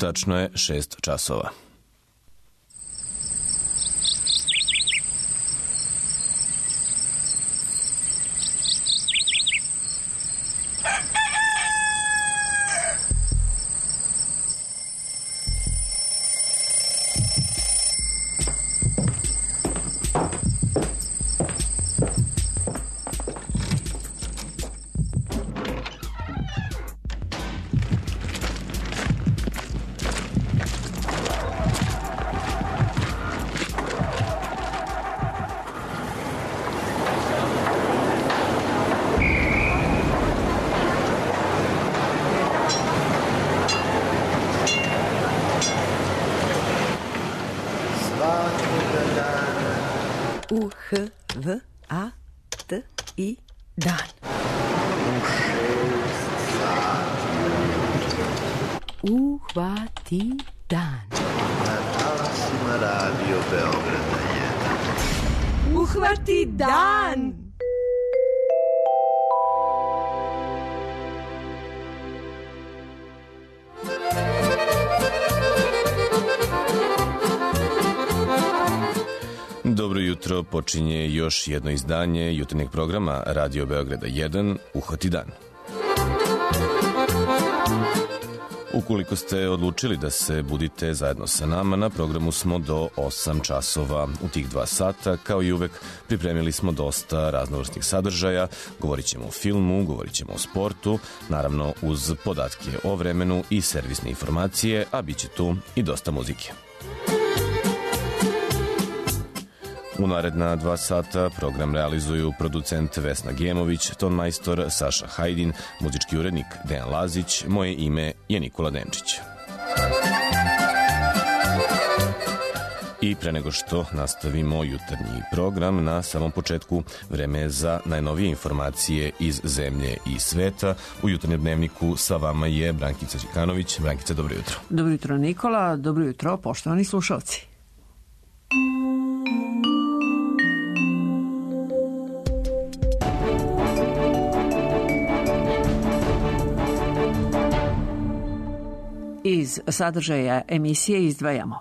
Tačno je 6 časova. U-H-V-A-T-I dan. Uhvati dan. Na talasima Radio Beograda 1. Uhvati dan. Dobro jutro, počinje još jedno izdanje jutarnjeg programa Radio Beograda 1, Uhvati dan. Ukoliko ste odlučili da se budite zajedno sa nama, na programu smo do 8 časova. U tih 2 sata, kao i uvek, pripremili smo dosta raznovrsnih sadržaja. Govorit ćemo o filmu, govorit ćemo o sportu, naravno uz podatke o vremenu i servisne informacije, a bit će tu i dosta muzike. U naredna 2 sata program realizuju producent Vesna Gemović, tonmajstor Saša Hajdin, muzički urednik Dejan Lazić, moje ime je Nikola Denčić. I pre nego što nastavimo jutarnji program, na samom početku vreme je za najnovije informacije iz zemlje i sveta. U jutarnjem dnevniku sa vama je Brankica Đikanović. Brankica, dobro jutro. Dobro jutro, Nikola. Dobro jutro, poštovani slušalci. Iz sadržaja emisije izdvajamo.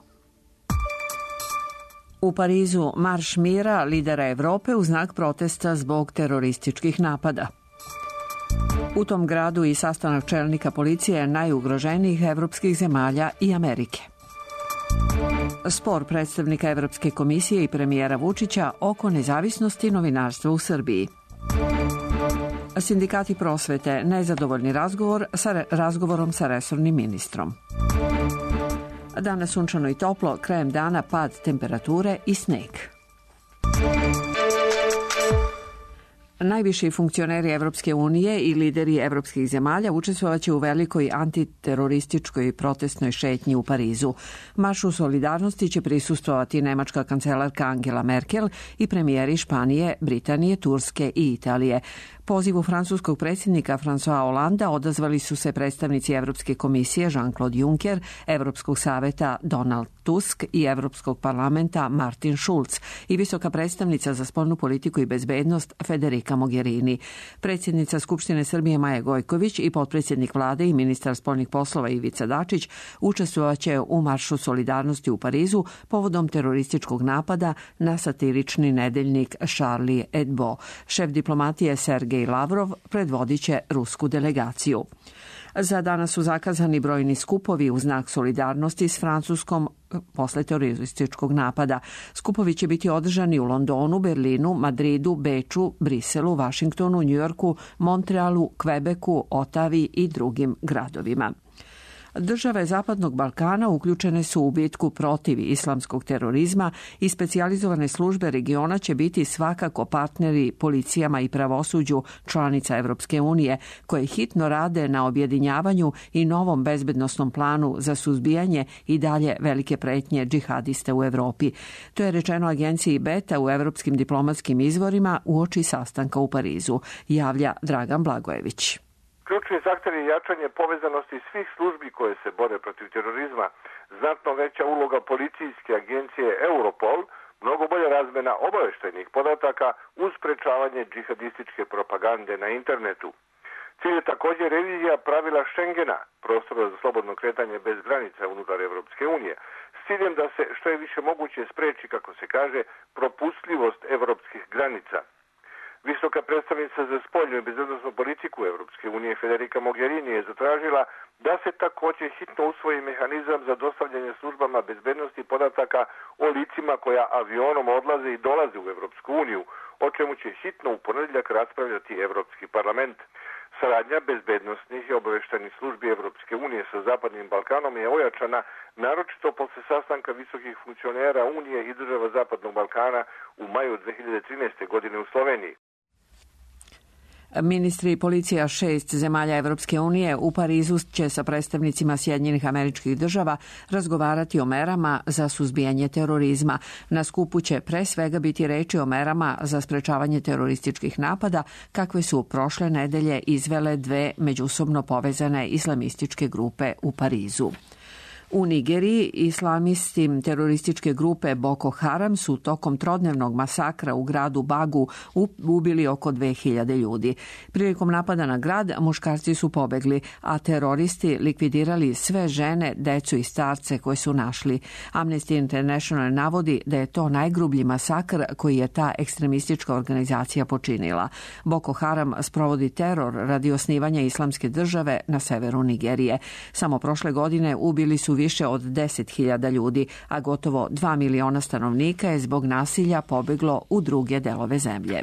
U Parizu marš mira lidera Evrope u znak protesta zbog terorističkih napada. U tom gradu i sastanak čelnika policije najugroženijih evropskih zemalja i Amerike. Spor predstavnika Evropske komisije i premijera Vučića oko nezavisnosti novinarstva u Srbiji. Sindikati prosvete nezadovoljni razgovorom sa resornim ministrom. Danas sunčano i toplo, krajem dana pad temperature i sneg. Najviši funkcioneri Evropske unije i lideri evropskih zemalja učestvovaće u velikoj antiterorističkoj protestnoj šetnji u Parizu. Maršu solidarnosti će prisustvovati nemačka kancelarka Angela Merkel i premijeri Španije, Britanije, Turske i Italije. Pozivu francuskog predsjednika François Hollanda odazvali su se predstavnici Evropske komisije Jean-Claude Juncker, Evropskog saveta Donald Tusk i Evropskog parlamenta Martin Schulz i visoka predstavnica za spoljnu politiku i bezbednost Federica Mogherini. Predsjednica Skupštine Srbije Maja Gojković i potpredsjednik vlade i ministar spoljnih poslova Ivica Dačić učestvovaće u maršu solidarnosti u Parizu povodom terorističkog napada na satirični nedeljnik Charlie Hebdo. Šef diplomatije Sergej Lavrov predvodit će rusku delegaciju. Za danas su zakazani brojni skupovi u znak solidarnosti s Francuskom posle terorističkog napada. Skupovi će biti održani u Londonu, Berlinu, Madridu, Beču, Briselu, Vašingtonu, Njujorku, Montrealu, Kvebeku, Otavi i drugim gradovima. Države Zapadnog Balkana uključene su u bitku protiv islamskog terorizma i specijalizovane službe regiona će biti svakako partneri policijama i pravosuđu članica Evropske unije, koje hitno rade na objedinjavanju i novom bezbednosnom planu za suzbijanje i dalje velike pretnje džihadista u Evropi. To je rečeno agenciji Beta u evropskim diplomatskim izvorima uoči sastanka u Parizu, javlja Dragan Blagojević. Ključni zahtev je jačanje povezanosti svih službi koje se bore protiv terorizma, znatno veća uloga policijske agencije Europol, mnogo bolja razmena obavještajnih podataka uz sprečavanje džihadističke propagande na internetu. Cilj je također revizija pravila Schengena, prostora za slobodno kretanje bez granica unutar Evropske unije, s ciljem da se što je više moguće spreči, kako se kaže, propustljivost evropskih granica. Visoka predstavnica za spoljnu i bezbednosnu politiku Evropske unije Federica Mogherini je zatražila da se također hitno usvoji mehanizam za dostavljanje službama bezbednosti podataka o licima koja avionom odlaze i dolaze u Evropsku uniju, o čemu će hitno u ponedjeljak raspravljati Evropski parlament. Saradnja bezbednosnih i obavještajnih službi Evropske unije sa Zapadnim Balkanom je ojačana, naročito posle sastanka visokih funkcionera Unije i država Zapadnog Balkana u maju 2013. godine u Sloveniji. Ministri i policija 6 zemalja Evropske unije u Parizu će sa predstavnicima Sjedinjenih Američkih Država razgovarati o merama za suzbijanje terorizma. Na skupu će pre svega biti reči o merama za sprečavanje terorističkih napada, kakve su prošle nedelje izvele dve međusobno povezane islamističke grupe u Parizu. U Nigeriji islamisti terorističke grupe Boko Haram su tokom trodnevnog masakra u gradu Bagu ubili oko 2000 ljudi. Prilikom napada na grad muškarci su pobegli, a teroristi likvidirali sve žene, decu i starce koje su našli. Amnesty International navodi da je to najgrublji masakr koji je ta ekstremistička organizacija počinila. Boko Haram sprovodi teror radi osnivanja islamske države na severu Nigerije. Samo prošle godine ubili su više od 10.000 ljudi, a gotovo 2 miliona stanovnika je zbog nasilja pobeglo u druge delove zemlje.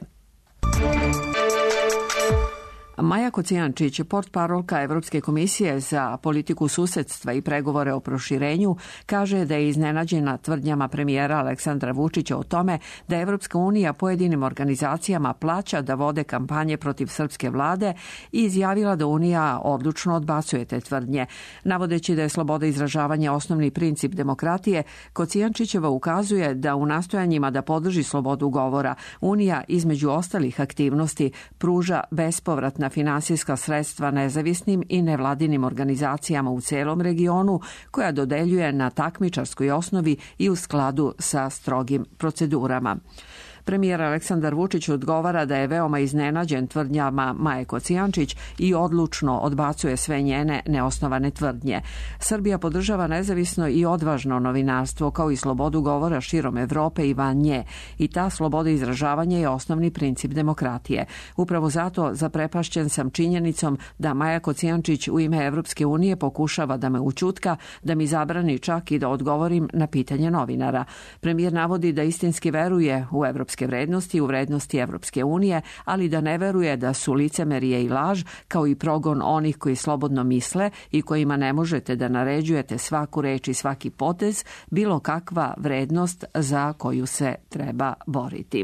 Maja Kocijančić, portparolka Evropske komisije za politiku susedstva i pregovore o proširenju, kaže da je iznenađena tvrdnjama premijera Aleksandra Vučića o tome da Evropska unija pojedinim organizacijama plaća da vode kampanje protiv srpske vlade i izjavila da Unija odlučno odbacuje te tvrdnje. Navodeći da je sloboda izražavanja osnovni princip demokratije, Kocijančićeva ukazuje da u nastojanjima da podrži slobodu govora, Unija između ostalih aktivnosti pruža bespovratna finansijska sredstva nezavisnim i nevladinim organizacijama u celom regionu, koja dodeljuje na takmičarskoj osnovi i u skladu sa strogim procedurama. Premijer Aleksandar Vučić odgovara da je veoma iznenađen tvrdnjama Maje Kocijančić i odlučno odbacuje sve njene neosnovane tvrdnje. Srbija podržava nezavisno i odvažno novinarstvo kao i slobodu govora širom Evrope i van nje, i ta sloboda izražavanja je osnovni princip demokratije. Upravo zato zaprepašćen sam činjenicom da Maja Kocijančić u ime Evropske unije pokušava da me ućutka, da mi zabrani čak i da odgovorim na pitanje novinara. Premijer navodi da istinski veruje u evropske vrednosti i u vrednosti Evropske unije, ali da ne veruje da su licemerje i laž, kao i progon onih koji slobodno misle i kojima ne možete da naređujete svaku reč i svaki potez, bilo kakva vrednost za koju se treba boriti.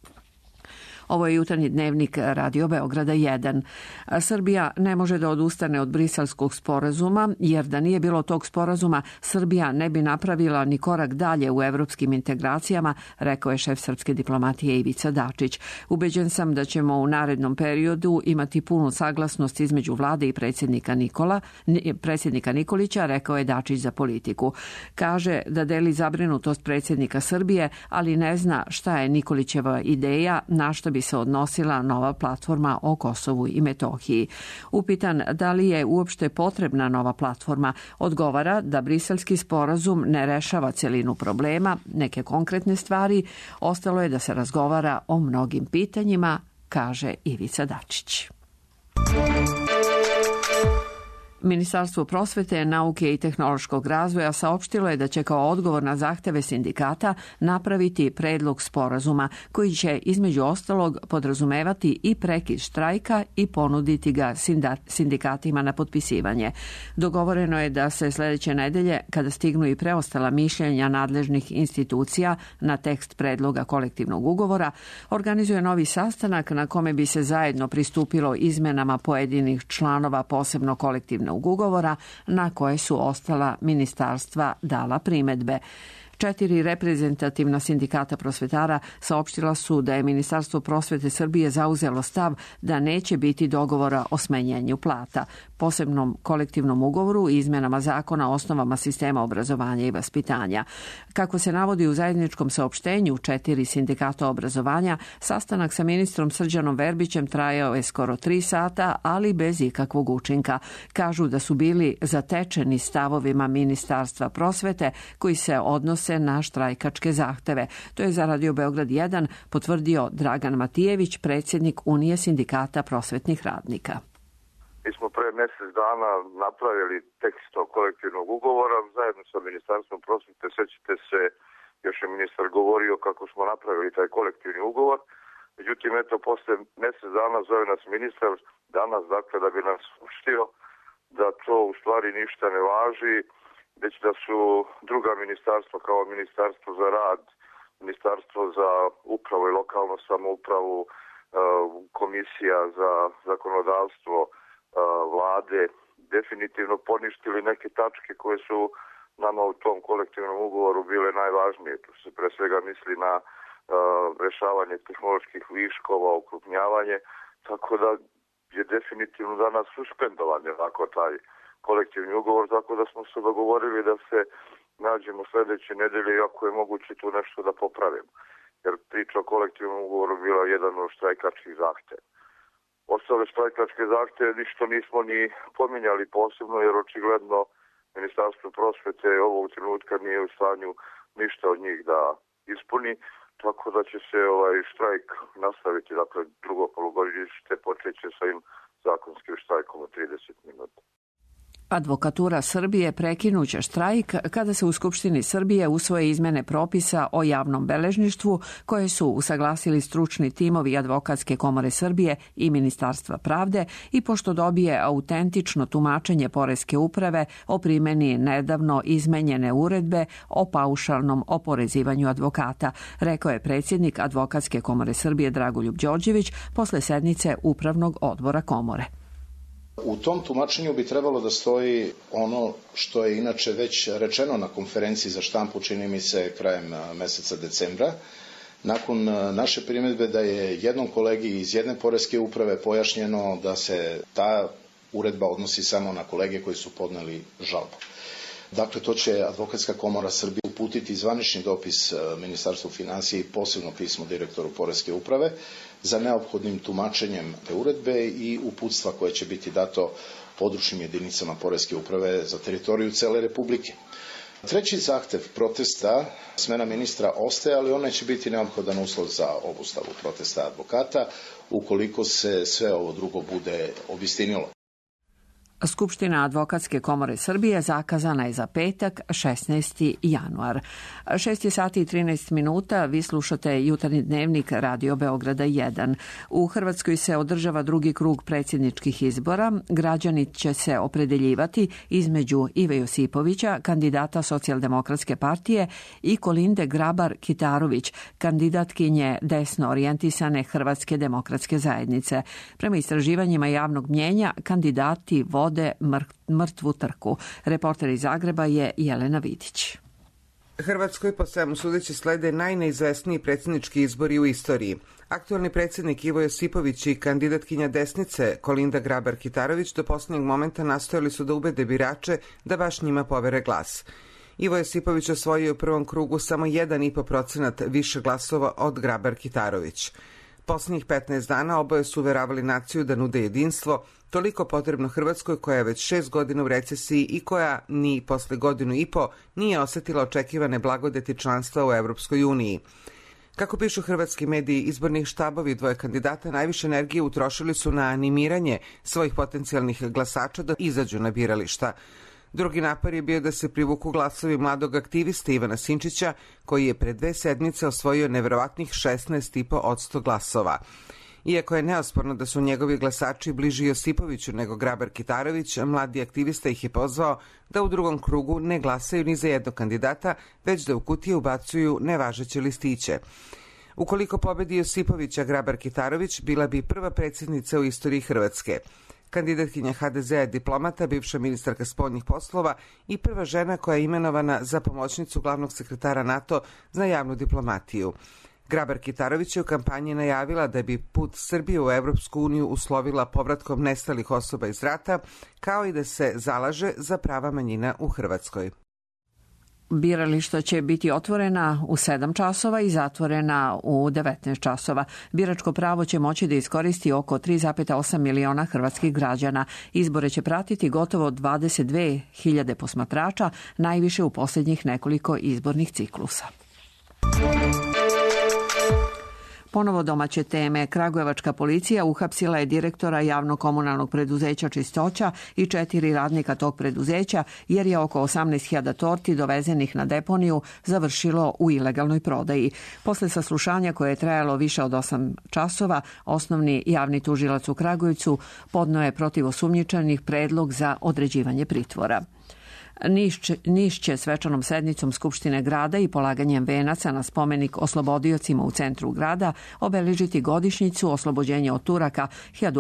Ovo je jutarnji dnevnik Radio Beograda 1. Srbija ne može da odustane od Briselskog sporazuma, jer da nije bilo tog sporazuma, Srbija ne bi napravila ni korak dalje u evropskim integracijama, rekao je šef srpske diplomatije Ivica Dačić. Ubeđen sam da ćemo u narednom periodu imati punu saglasnost između vlade i predsjednika Nikolića, rekao je Dačić za Politiku. Kaže da deli zabrinutost predsjednika Srbije, ali ne zna šta je Nikolićeva ideja, na što bi se odnosila nova platforma o Kosovu i Metohiji. Upitan da li je uopšte potrebna nova platforma, odgovara da briselski sporazum ne rešava celinu problema, neke konkretne stvari, ostalo je da se razgovara o mnogim pitanjima, kaže Ivica Dačić. Ministarstvo prosvete, nauke i tehnološkog razvoja saopštilo je da će kao odgovor na zahteve sindikata napraviti predlog sporazuma koji će između ostalog podrazumevati i prekid štrajka i ponuditi ga sindikatima na potpisivanje. Dogovoreno je da se sledeće nedelje, kada stignu i preostala mišljenja nadležnih institucija na tekst predloga kolektivnog ugovora, organizuje novi sastanak na kome bi se zajedno pristupilo izmenama pojedinih članova posebno kolektivnog ugovora na koje su ostala ministarstva dala primedbe. 4 reprezentativna sindikata prosvetara saopštila su da je Ministarstvo prosvete Srbije zauzelo stav da neće biti dogovora o smenjenju plata, posebnom kolektivnom ugovoru i izmenama zakona o osnovama sistema obrazovanja i vaspitanja. Kako se navodi u zajedničkom saopštenju 4 sindikata obrazovanja, sastanak sa ministrom Srđanom Verbićem trajao je skoro 3 sata, ali bez ikakvog učinka. Kažu da su bili zatečeni stavovima Ministarstva prosvete koji se odnose na štrajkačke zahteve. To je za Radio Beograd 1 potvrdio Dragan Matijević, predsjednik Unije sindikata prosvetnih radnika. Mi smo pre mjesec dana napravili tekst o kolektivnog ugovora zajedno sa Ministarstvom prosvete. Sećate se, još je ministar govorio kako smo napravili taj kolektivni ugovor. Međutim, eto, posle mjesec dana zove nas ministar danas, dakle, da bi nas učio da to u stvari ništa ne važi, već da su druga ministarstva kao Ministarstvo za rad, Ministarstvo za upravu i lokalnu samoupravu, Komisija za zakonodavstvo vlade definitivno poništili neke tačke koje su nama u tom kolektivnom ugovoru bile najvažnije. Tu se pre svega misli na rešavanje tehnoloških viškova, okrupnjavanje, tako da je definitivno danas suspendovan ovako taj kolektivni ugovor, tako da smo se dogovorili da se nađemo sljedeće nedelje i ako je moguće tu nešto da popravimo. Jer priča o kolektivnom ugovoru bila jedan od štrajkačkih zahteva. Ostale štrajkačke zahteve ništa nismo ni pominjali posebno, jer očigledno Ministarstvo prosvete ovog trenutka nije u stanju ništa od njih da ispuni, tako da će se štrajk nastaviti, dakle drugo polugodište počeće sa ovim zakonskim štrajkom od 30 minuta. Advokatura Srbije prekinuće štrajk kada se u Skupštini Srbije usvoje izmene propisa o javnom beležništvu koje su usaglasili stručni timovi Advokatske komore Srbije i Ministarstva pravde i pošto dobije autentično tumačenje Poreske uprave o primjeni nedavno izmenjene uredbe o paušalnom oporezivanju advokata, rekao je predsjednik Advokatske komore Srbije Dragoljub Đorđević posle sednice Upravnog odbora komore. U tom tumačenju bi trebalo da stoji ono što je inače već rečeno na konferenciji za štampu, čini mi se krajem meseca decembra, nakon naše primjedbe da je jednom kolegi iz jedne poreske uprave pojašnjeno da se ta uredba odnosi samo na kolege koji su podneli žalbu. Dakle, to će Advokatska komora Srbije uputiti zvanični dopis Ministarstvu finansija i posebno pismo direktoru Poreske uprave za neophodnim tumačenjem te uredbe i uputstva koje će biti dato područnim jedinicama Poreske uprave za teritoriju cele Republike. Treći zahtev protesta, smena ministra, ostaje, ali on neće biti neophodan uslov za obustavu protesta advokata ukoliko se sve ovo drugo bude obistinilo. Skupština Advokatske komore Srbije zakazana je za petak, 16. januar. 6 sati i 13 minuta, vi slušate jutarnji dnevnik Radio Beograda 1. U Hrvatskoj se održava drugi krug predsjedničkih izbora. Građani će se opredeljivati između Ive Josipovića, kandidata Socijaldemokratske partije, i Kolinde Grabar-Kitarović, kandidatkinje desno orijentisane Hrvatske demokratske zajednice. Prema istraživanjima javnog mnjenja, kandidati vode mrtvu trku. Reporter iz Zagreba je Jelena Vidić. Hrvatskoj po svemu sudeći slede najneizvesniji predsjednički izbori u istoriji. Aktualni predsjednik Ivo Josipović i kandidatkinja desnice Kolinda Grabar-Kitarović do posljednjeg momenta nastojali su da ubede birače da baš njima povere glas. Ivo Josipović osvojio u prvom krugu samo 1,5% više glasova od Grabar-Kitarović. Posljednjih 15 dana oboje su uveravali naciju da nude jedinstvo, toliko potrebno Hrvatskoj koja je već 6 godina u recesiji i koja ni posle godinu i po nije osetila očekivane blagodeti članstva u Evropskoj uniji. Kako pišu hrvatski mediji, izbornih štabovi dvoje kandidata najviše energije utrošili su na animiranje svojih potencijalnih glasača da izađu na birališta. Drugi napor je bio da se privuku glasovi mladog aktivista Ivana Sinčića, koji je pre 2 sedmice osvojio neverovatnih 16,5% glasova. Iako je neosporno da su njegovi glasači bliži Josipoviću nego Grabar-Kitarović, mladi aktivista ih je pozvao da u drugom krugu ne glasaju ni za jednog kandidata, već da u kutije ubacuju nevažeće listiće. Ukoliko pobedi Josipovića, Grabar-Kitarović bila bi prva predsjednica u istoriji Hrvatske. Kandidatkinja HDZ je diplomata, bivša ministarka spoljnih poslova i prva žena koja je imenovana za pomoćnicu glavnog sekretara NATO za javnu diplomatiju. Grabar-Kitarović je u kampanji najavila da bi put Srbije u Evropsku uniju uslovila povratkom nestalih osoba iz rata, kao i da se zalaže za prava manjina u Hrvatskoj. Birališta će biti otvorena u 7 časova i zatvorena u 19 časova. Biračko pravo će moći da iskoristi oko 3,8 miliona hrvatskih građana. Izbore će pratiti gotovo 22.000 posmatrača, najviše u posljednjih nekoliko izbornih ciklusa. Ponovo domaće teme. Kragujevačka policija uhapsila je direktora javno-komunalnog preduzeća Čistoća i 4 radnika tog preduzeća jer je oko 18.000 torti dovezenih na deponiju završilo u ilegalnoj prodaji. Posle saslušanja koje je trajalo više od 8 časova, osnovni javni tužilac u Kragujevcu podneo je protiv osumnjičenih predlog za određivanje pritvora. Niš će svečanom sednicom Skupštine grada i polaganjem venaca na spomenik oslobodiocima u centru grada obeležiti godišnjicu oslobođenja od Turaka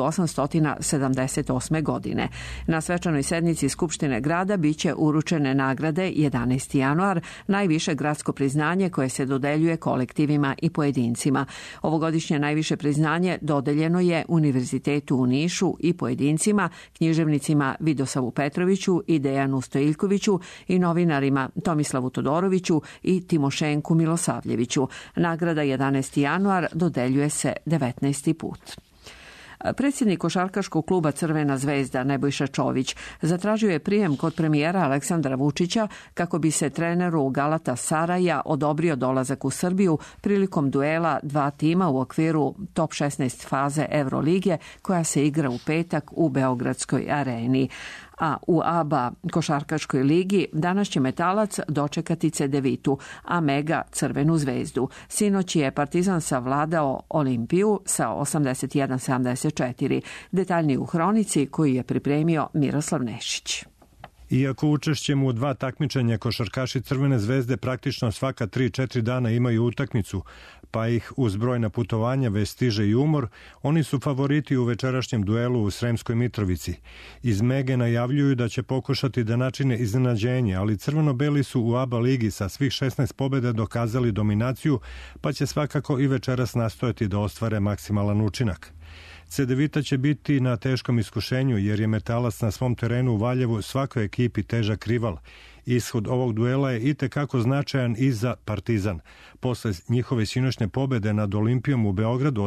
1878. godine. Na svečanoj sednici Skupštine grada biće uručene nagrade 11. januar, najviše gradsko priznanje koje se dodeljuje kolektivima i pojedincima. Ovogodišnje najviše priznanje dodeljeno je Univerzitetu u Nišu i pojedincima, književnicima Vidosavu Petroviću i Dejanu Stojiljkoviću i novinarima Tomislavu Todoroviću i Timošenku Milosavljeviću. Nagrada 11. januar dodeljuje se 19. put. Predsjednik košarkaškog kluba Crvena zvezda Nebojša Čović zatražio je prijem kod premijera Aleksandra Vučića kako bi se treneru Galatasaraja odobrio dolazak u Srbiju prilikom duela 2 tima u okviru top 16 faze Evrolige koja se igra u petak u Beogradskoj areni. A u ABA košarkaškoj ligi danas će Metalac dočekati Cedevitu, a Mega Crvenu zvezdu. Sinoć je Partizan savladao Olimpiju sa 81-74. Detaljnije u hronici koju je pripremio Miroslav Nešić. Iako učešćem u 2 takmičenja košarkaši Crvene zvezde praktično svaka 3-4 dana imaju utakmicu, pa ih uz brojna putovanja već stiže i umor, oni su favoriti u večerašnjem duelu u Sremskoj Mitrovici. Iz Mege najavljuju da će pokušati da načine iznenađenje, ali crveno-beli su u ABA ligi sa svih 16 pobjeda dokazali dominaciju, pa će svakako i večeras nastojati da ostvare maksimalan učinak. Cedevita će biti na teškom iskušenju jer je Metalac na svom terenu u Valjevu svakoj ekipi težak rival. Ishod ovog duela je itekako značajan i za Partizan. Posle njihove sinoćne pobede nad Olimpijom u Beogradu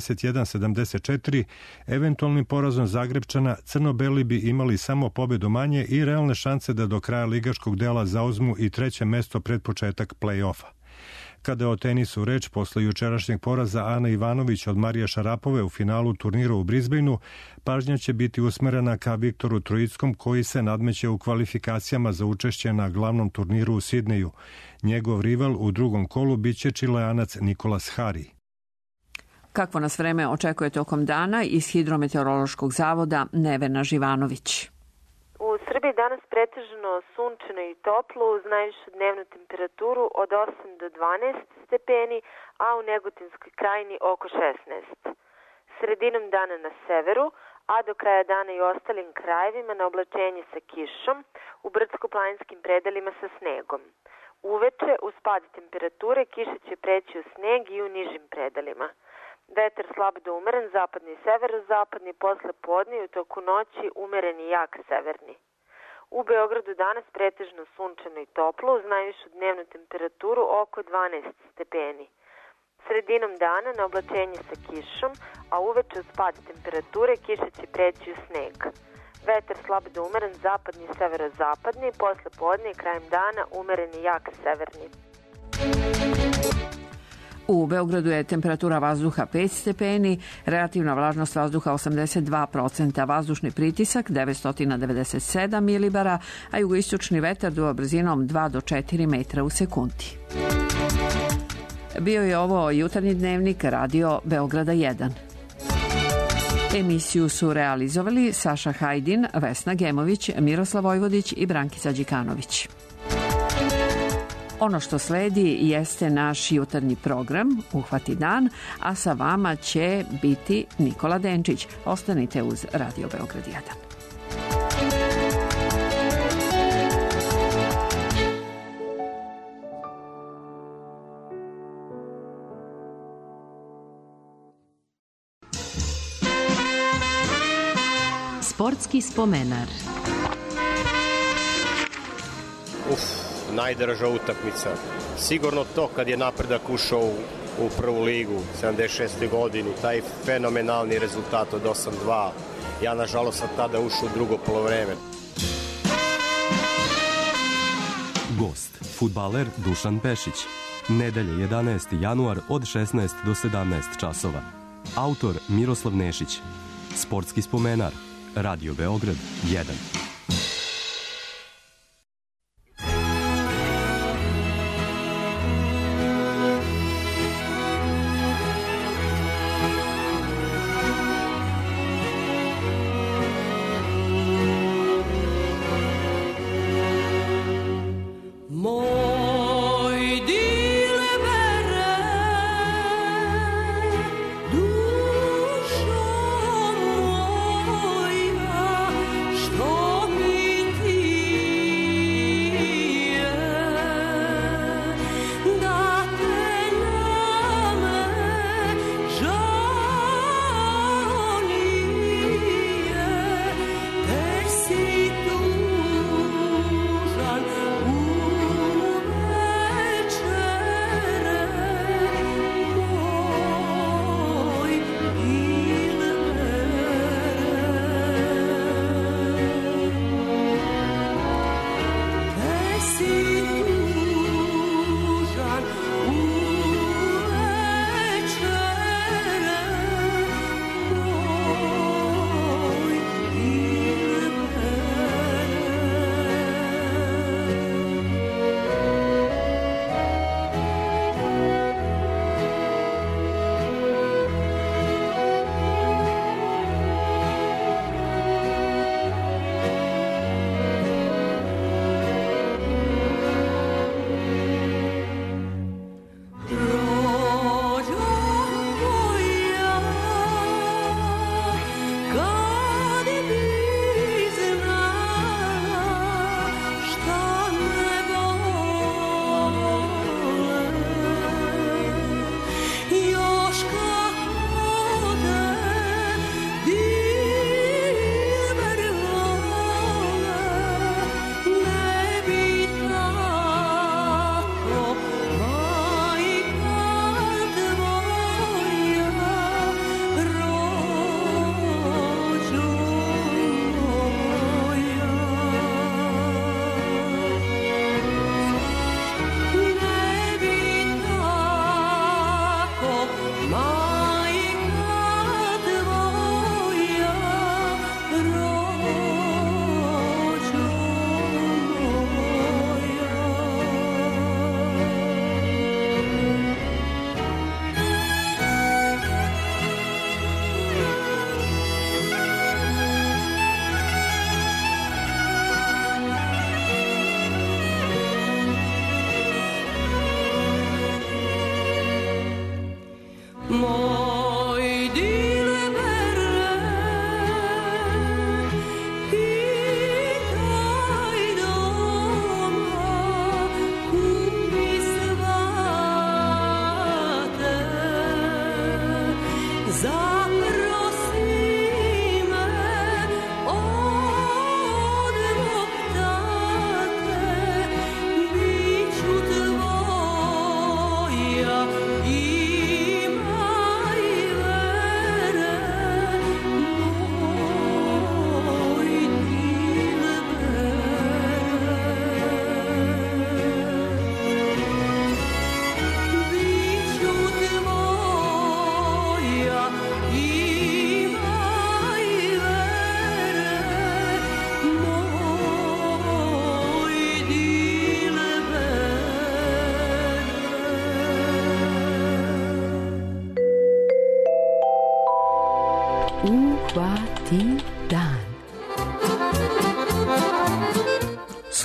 81-74, eventualnim porazom Zagrebčana, crno-beli bi imali samo pobedu manje i realne šanse da do kraja ligaškog dela zauzmu i 3. mesto pred početak play-offa. Kada je o tenisu reč, posle jučerašnjeg poraza Ane Ivanović od Marije Šarapove u finalu turnira u Brisbaneu, pažnja će biti usmerena ka Viktoru Trojickom koji se nadmeće u kvalifikacijama za učešće na glavnom turniru u Sidneju. Njegov rival u drugom kolu biće Čileanac Nikolas Hari. Kakvo nas vreme očekuje tokom dana iz Hidrometeorološkog zavoda Nevena Živanović. U Srbiji danas pretežno sunčano i toplo uz najvišu dnevnu temperaturu od 8 do 12 stepeni, a u Negotinskoj krajini oko 16. Sredinom dana na severu, a do kraja dana i ostalim krajevima na oblačenje sa kišom, u brdsko-planinskim predelima sa snegom. Uveče, uz pad temperature, kiša će preći u sneg i u nižim predelima. Vetar slab do umeren, zapadni i severozapadni, posle podne i u toku noći umeren i jak severni. U Beogradu danas pretežno sunčano i toplo uz najvišu dnevnu temperaturu oko 12 stepeni. Sredinom dana na oblačenje sa kišom, a uveče uz pad temperature kiša će preći u sneg. Vetar slab do umeren, zapadni i severozapadni, posle podne i krajem dana umeren i jak severni. U Beogradu je temperatura vazduha 5 stepeni, relativna vlažnost vazduha 82%, vazdušni pritisak 997 milibara, a jugoistočni vetar duva brzinom 2 do 4 metra u sekundi. Bio je ovo jutarnji dnevnik Radio Beograda 1. Emisiju su realizovali Saša Hajdin, Vesna Gemović, Miroslav Vojvodić i Brankica Đikanović. Ono što sledi jeste naš jutarnji program Uhvati dan, a sa vama će biti Nikola Denčić. Ostanite uz Radio Beograd 1. Sportski spomenar. Najdraža utakmica. Sigurno to kad je Napredak ušao u prvu ligu 76. godini, taj fenomenalni rezultat od 8-2. Ja nažalost sam tada ušao u drugo polovreme. Gost, fudbaler Dušan Pešić. Nedelje 11. januar od 16 do 17 časova. Autor Miroslav Nešić. Sportski spomenar. Radio Beograd 1.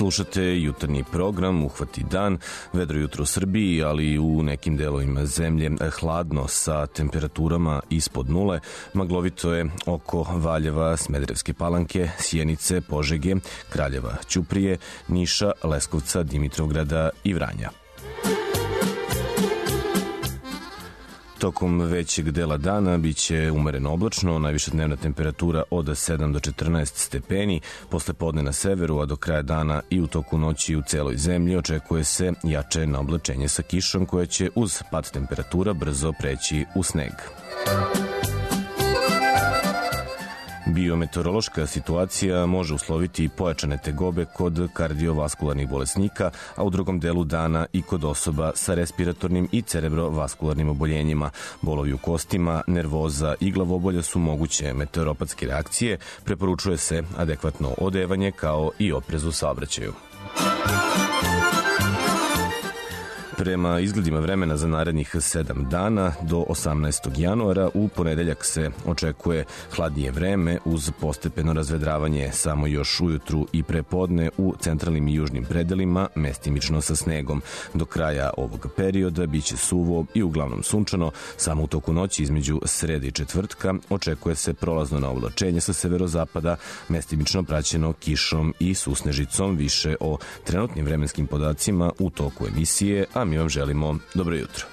Slušate jutarnji program Uhvati dan, vedro jutro u Srbiji, ali i u nekim delovima zemlje hladno sa temperaturama ispod nule. Maglovito je oko Valjeva, Smederevske Palanke, Sjenice, Požege, Kraljeva, Ćuprije, Niša, Leskovca, Dimitrovgrada i Vranja. Tokom većeg dela dana biće umereno oblačno, najviša dnevna temperatura od 7 do 14 stepeni, posle podne na severu, a do kraja dana i u toku noći u celoj zemlji očekuje se jače naoblačenje sa kišom koja će uz pad temperatura brzo preći u sneg. Biometeorološka situacija može usloviti pojačane tegobe kod kardiovaskularnih bolesnika, a u drugom delu dana i kod osoba sa respiratornim i cerebrovaskularnim oboljenjima. Bolovi u kostima, nervoza i glavobolja su moguće meteoropatske reakcije, preporučuje se adekvatno odevanje kao i oprez u saobraćaju. Prema izgledima vremena za narednih 7 dana do 18. januara u ponedeljak se očekuje hladnije vreme uz postepeno razvedravanje samo još ujutru i prepodne u centralnim i južnim predelima, mestimično sa snegom. Do kraja ovog perioda biće suvo i uglavnom sunčano, samo u toku noći između srede i četvrtka očekuje se prolazno naoblačenje sa severozapada, mestimično praćeno kišom i susnežicom. Više o trenutnim vremenskim podacima u toku emisije, a mi vam želimo dobro jutro.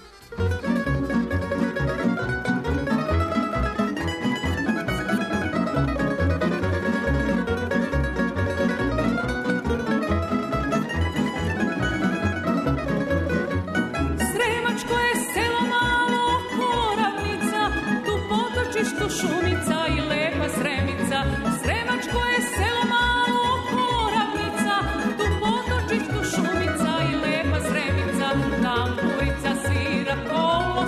Sremačko je selo malo oko ravnica, tu potočištu šumica i lepa Sremica. Sremačko je selo malo oko ravnica, tu potočištu šumica i lepa Sremica. Tam purica svira kolo.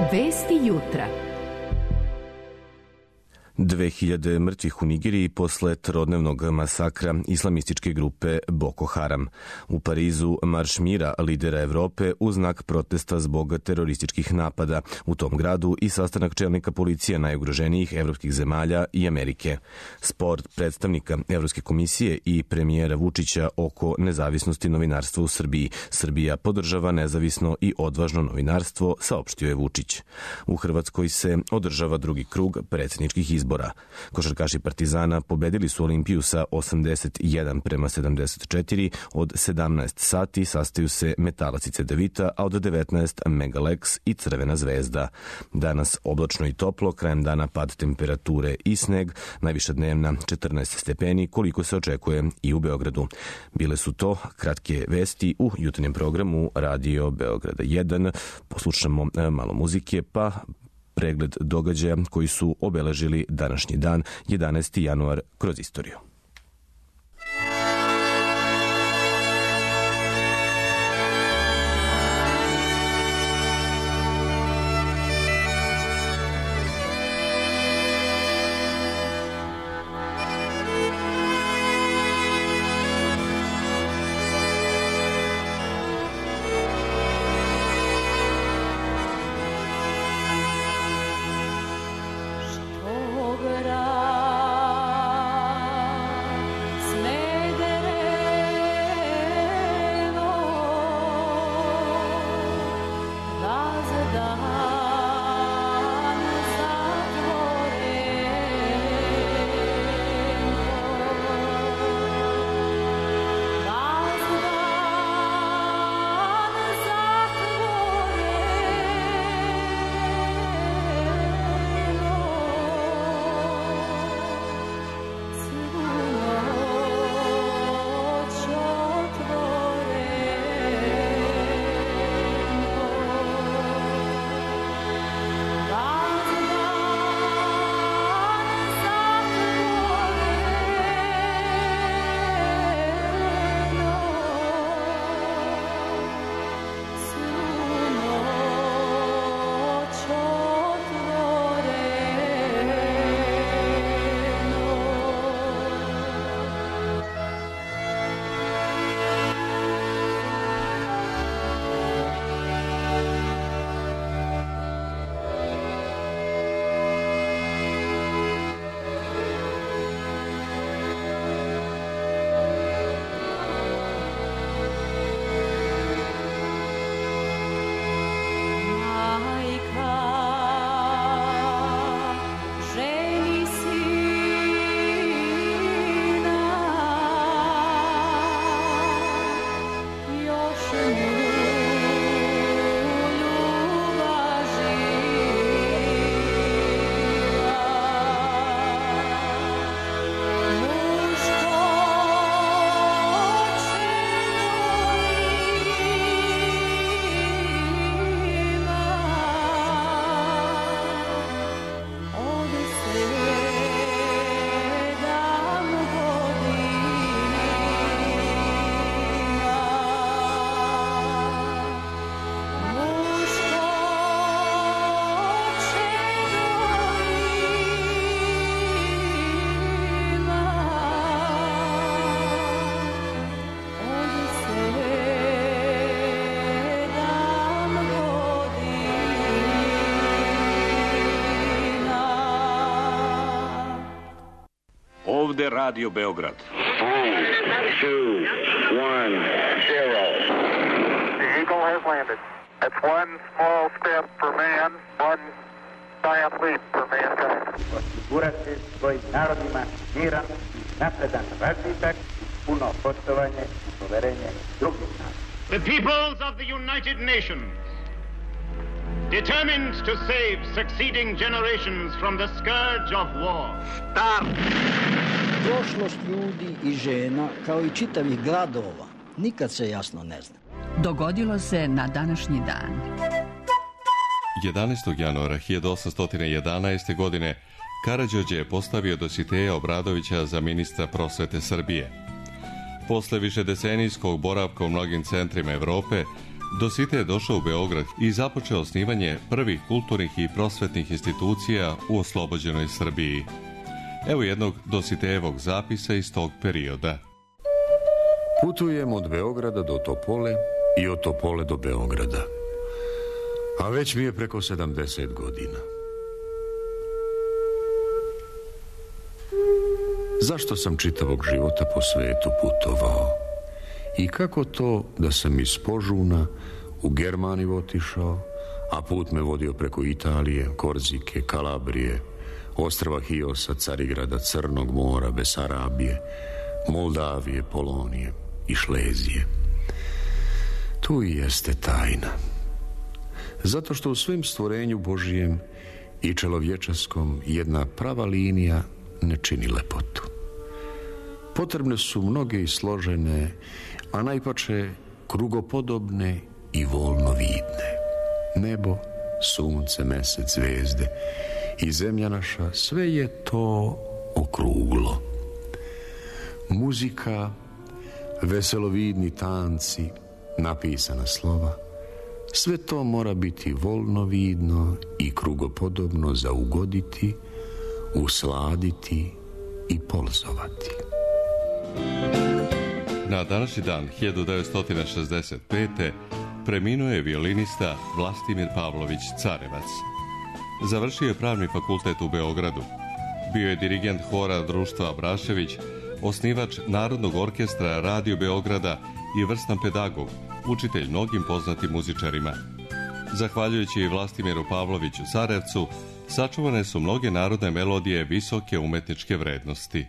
Vesti jutra. 2000 mrtvih u Nigeriji posle trodnevnog masakra islamističke grupe Boko Haram. U Parizu marš mira lidera Evrope u znak protesta zbog terorističkih napada u tom gradu i sastanak čelnika policije najugroženijih evropskih zemalja i Amerike. Spor predstavnika Evropske komisije i premijera Vučića oko nezavisnosti novinarstva u Srbiji. Srbija podržava nezavisno i odvažno novinarstvo, saopštio je Vučić. U Hrvatskoj se održava drugi krug predsjedničkih izbora. Košarkaši Partizana pobedili su Olimpiju sa 81-74, od 17 sati sastaju se Metalac i Cedevita, a od 19 Megalex i Crvena zvezda. Danas oblačno i toplo, krajem dana pad temperature i sneg, najviša dnevna 14 stepeni, koliko se očekuje i u Beogradu. Bile su to kratke vesti u jutarnjem programu Radio Beograda 1. Poslušamo malo muzike, pa pregled događaja koji su obeležili današnji dan, 11. januar, kroz istoriju. Ovde Radio Beograd. 3, 2, 1, 0. The Eagle has landed. That's one small step for man, one giant leap for mankind. Osigurati svojim narodima miran, napredan razvitak, puno poštovanje i poverenje drugih naroda. The peoples of the United Nations, determined to save succeeding generations from the scourge of war. Start! Prošlost ljudi i žena, kao i čitavih gradova, nikad se jasno ne zna. Dogodilo se na današnji dan. 11. januara 1811. godine Karađorđe je postavio Dositeja Obradovića za ministra prosvete Srbije. Posle višedecenijskog boravka u mnogim centrima Evrope, Dosite je došao u Beograd i započeo osnivanje prvih kulturnih i prosvetnih institucija u oslobođenoj Srbiji. Evo jednog Dositejevog zapisa iz tog perioda. Putujem od Beograda do Topole i od Topole do Beograda. A već mi je preko 70 godina. Zašto sam čitavog života po svetu putovao? I kako to da sam iz Požuna u Germaniju otišao, a put me vodio preko Italije, Korzike, Kalabrije, ostrva Hiosa, Carigrada, Crnog mora, Besarabije, Moldavije, Polonije i Šlezije. Tu i jeste tajna. Zato što u svem stvorenju Božijem i čelovječaskom jedna prava linija ne čini lepotu. Potrebne su mnoge i složene, a najpače krugopodobne i volnovidne. Nebo, sunce, mesec, zvezde i zemlja naša, sve je to okruglo. Muzika, veselovidni tanci, napisana slova, sve to mora biti volnovidno i krugopodobno za ugoditi, usladiti i polzovati. Na današnji dan 1965. preminuo je violinista Vlastimir Pavlović Carevac. Završio je pravni fakultet u Beogradu. Bio je dirigent hora društva Abrašević, osnivač Narodnog orkestra Radio Beograda i vrstan pedagog, učitelj mnogim poznatim muzičarima. Zahvaljujući Vlastimiru Pavloviću Carevcu, sačuvane su mnoge narodne melodije visoke umetničke vrednosti.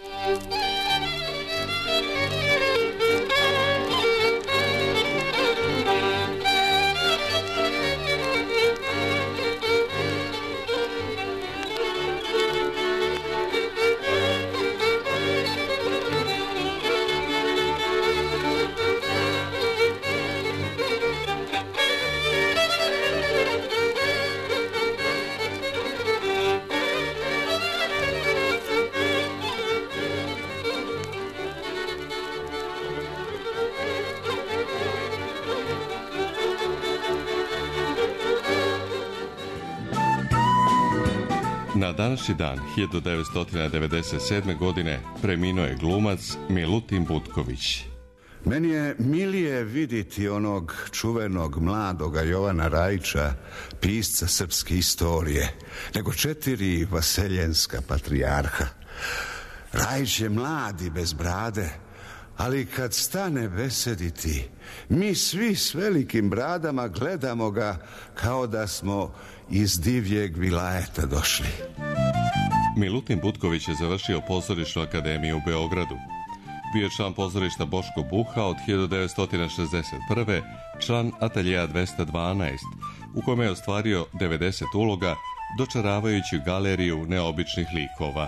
Na današnji dan 1997. godine preminuo je glumac Milutin Butković. Meni je milije vidjeti onog čuvenog mladoga Jovana Rajića, pisca srpske istorije, nego 4 vaseljenska patrijarha. Rajić je mlad i bez brade, ali kad stane besediti, mi svi s velikim bradama gledamo ga kao da smo iz divljeg vilajeta došli. Milutin Butković je završio pozorišnu akademiju u Beogradu. Bio je član pozorišta Boško Buha od 1961. član ateljeja 212, u kome je ostvario 90 uloga, dočaravajući galeriju neobičnih likova.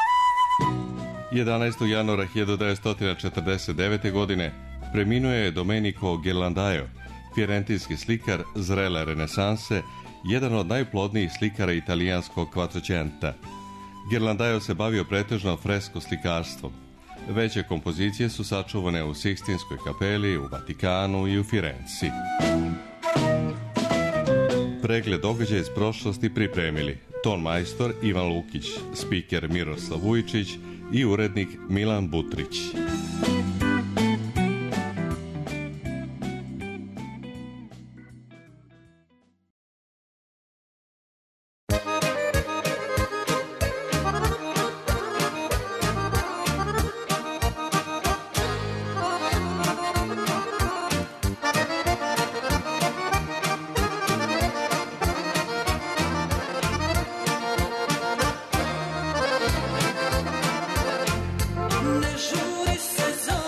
11. januara 1949. godine preminuo je Domenico Ghirlandaio, fiorentinski slikar zrele renesanse, jedan od najplodnijih slikara italijanskog Quattrocenta. Ghirlandaio se bavio pretežno fresko slikarstvom. Veće kompozicije su sačuvane u Sikstinskoj kapeli, u Vatikanu i u Firenci. Pregled događaja iz prošlosti pripremili ton majstor Ivan Lukić, spiker Miroslav Vujčić i urednik Milan Butrić. Ne žuri se za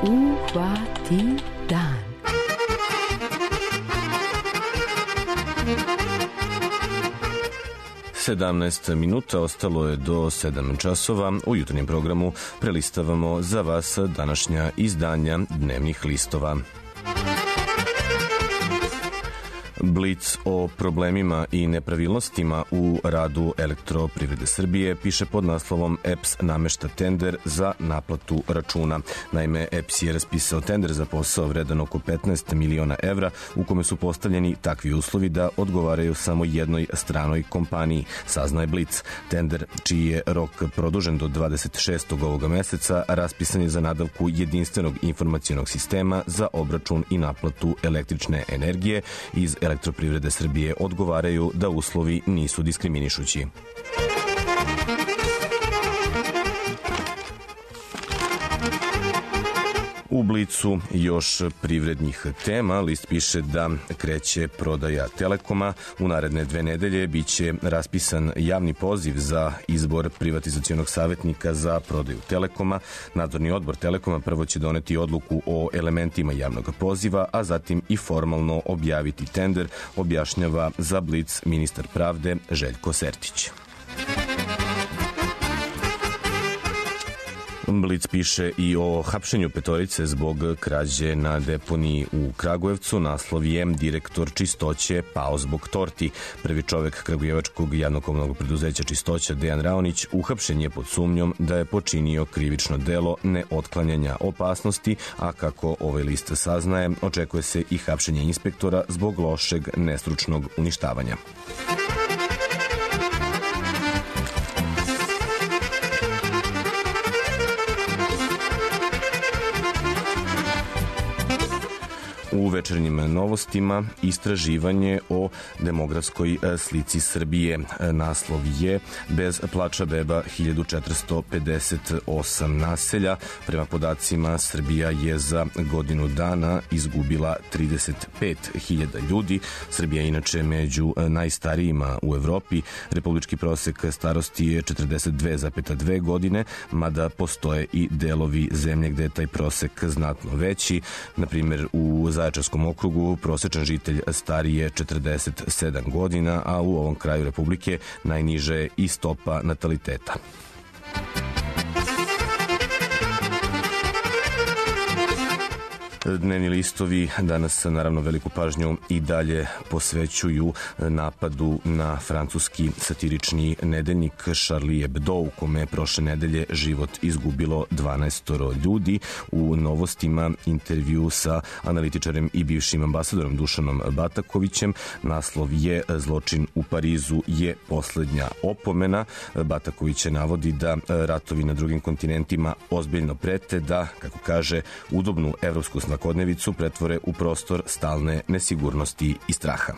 Uvati dan. Sedamnaest minuta, ostalo je do 7 časova. U jutarnjem programu prelistavamo za vas današnja izdanja dnevnih listova. Blic o problemima i nepravilnostima u radu Elektroprivrede Srbije piše pod naslovom EPS namešta tender za naplatu računa. Naime, EPS je raspisao tender za posao vredan oko 15 miliona evra u kome su postavljeni takvi uslovi da odgovaraju samo jednoj stranoj kompaniji, saznaje Blic. Tender, čiji je rok produžen do 26. ovoga meseca, raspisan je za nabavku jedinstvenog informacionog sistema za obračun i naplatu električne energije. Iz Elektroprivrede Srbije odgovaraju da uslovi nisu diskriminišući. U Blicu još privrednih tema. List piše da kreće prodaja Telekoma. U naredne 2 nedelje biće raspisan javni poziv za izbor privatizacionog savjetnika za prodaju Telekoma. Nadzorni odbor Telekoma prvo će doneti odluku o elementima javnog poziva, a zatim i formalno objaviti tender, objašnjava za Blic ministar pravde Željko Sertić. Blic piše i o hapšenju 5 zbog krađe na deponiji u Kragujevcu. Naslov je direktor Čistoće pao zbog torti. Prvi čovek kragujevačkog javnokomunalnog preduzeća Čistoća, Dejan Raonić, uhapšen je pod sumnjom da je počinio krivično delo neotklanjanja opasnosti, a kako ovaj list saznaje, očekuje se i hapšenje inspektora zbog lošeg nestručnog uništavanja. U večernjim novostima istraživanje o demografskoj slici Srbije. Naslov je bez plača beba 1458 naselja. Prema podacima, Srbija je za godinu dana izgubila 35.000 ljudi. Srbija je inače među najstarijima u Evropi. Republički prosek starosti je 42,2 godine, mada postoje i delovi zemlje gde je taj prosek znatno veći. Na primjer, u Zaječarskom okrugu prosečan žitelj stariji je 47 godina, a u ovom kraju Republike najniža je i stopa nataliteta. Dnevni listovi danas naravno veliku pažnju i dalje posvećuju napadu na francuski satirični nedeljnik Charlie Hebdo, u kome je prošle nedelje život izgubilo 12 ljudi. U novostima intervju sa analitičarem i bivšim ambasadorom Dušanom Batakovićem. Naslov je Zločin u Parizu je poslednja opomena. Bataković navodi da ratovi na drugim kontinentima ozbiljno prete da, kako kaže, udobnu evropsku svakodnevicu pretvore u prostor stalne nesigurnosti i straha.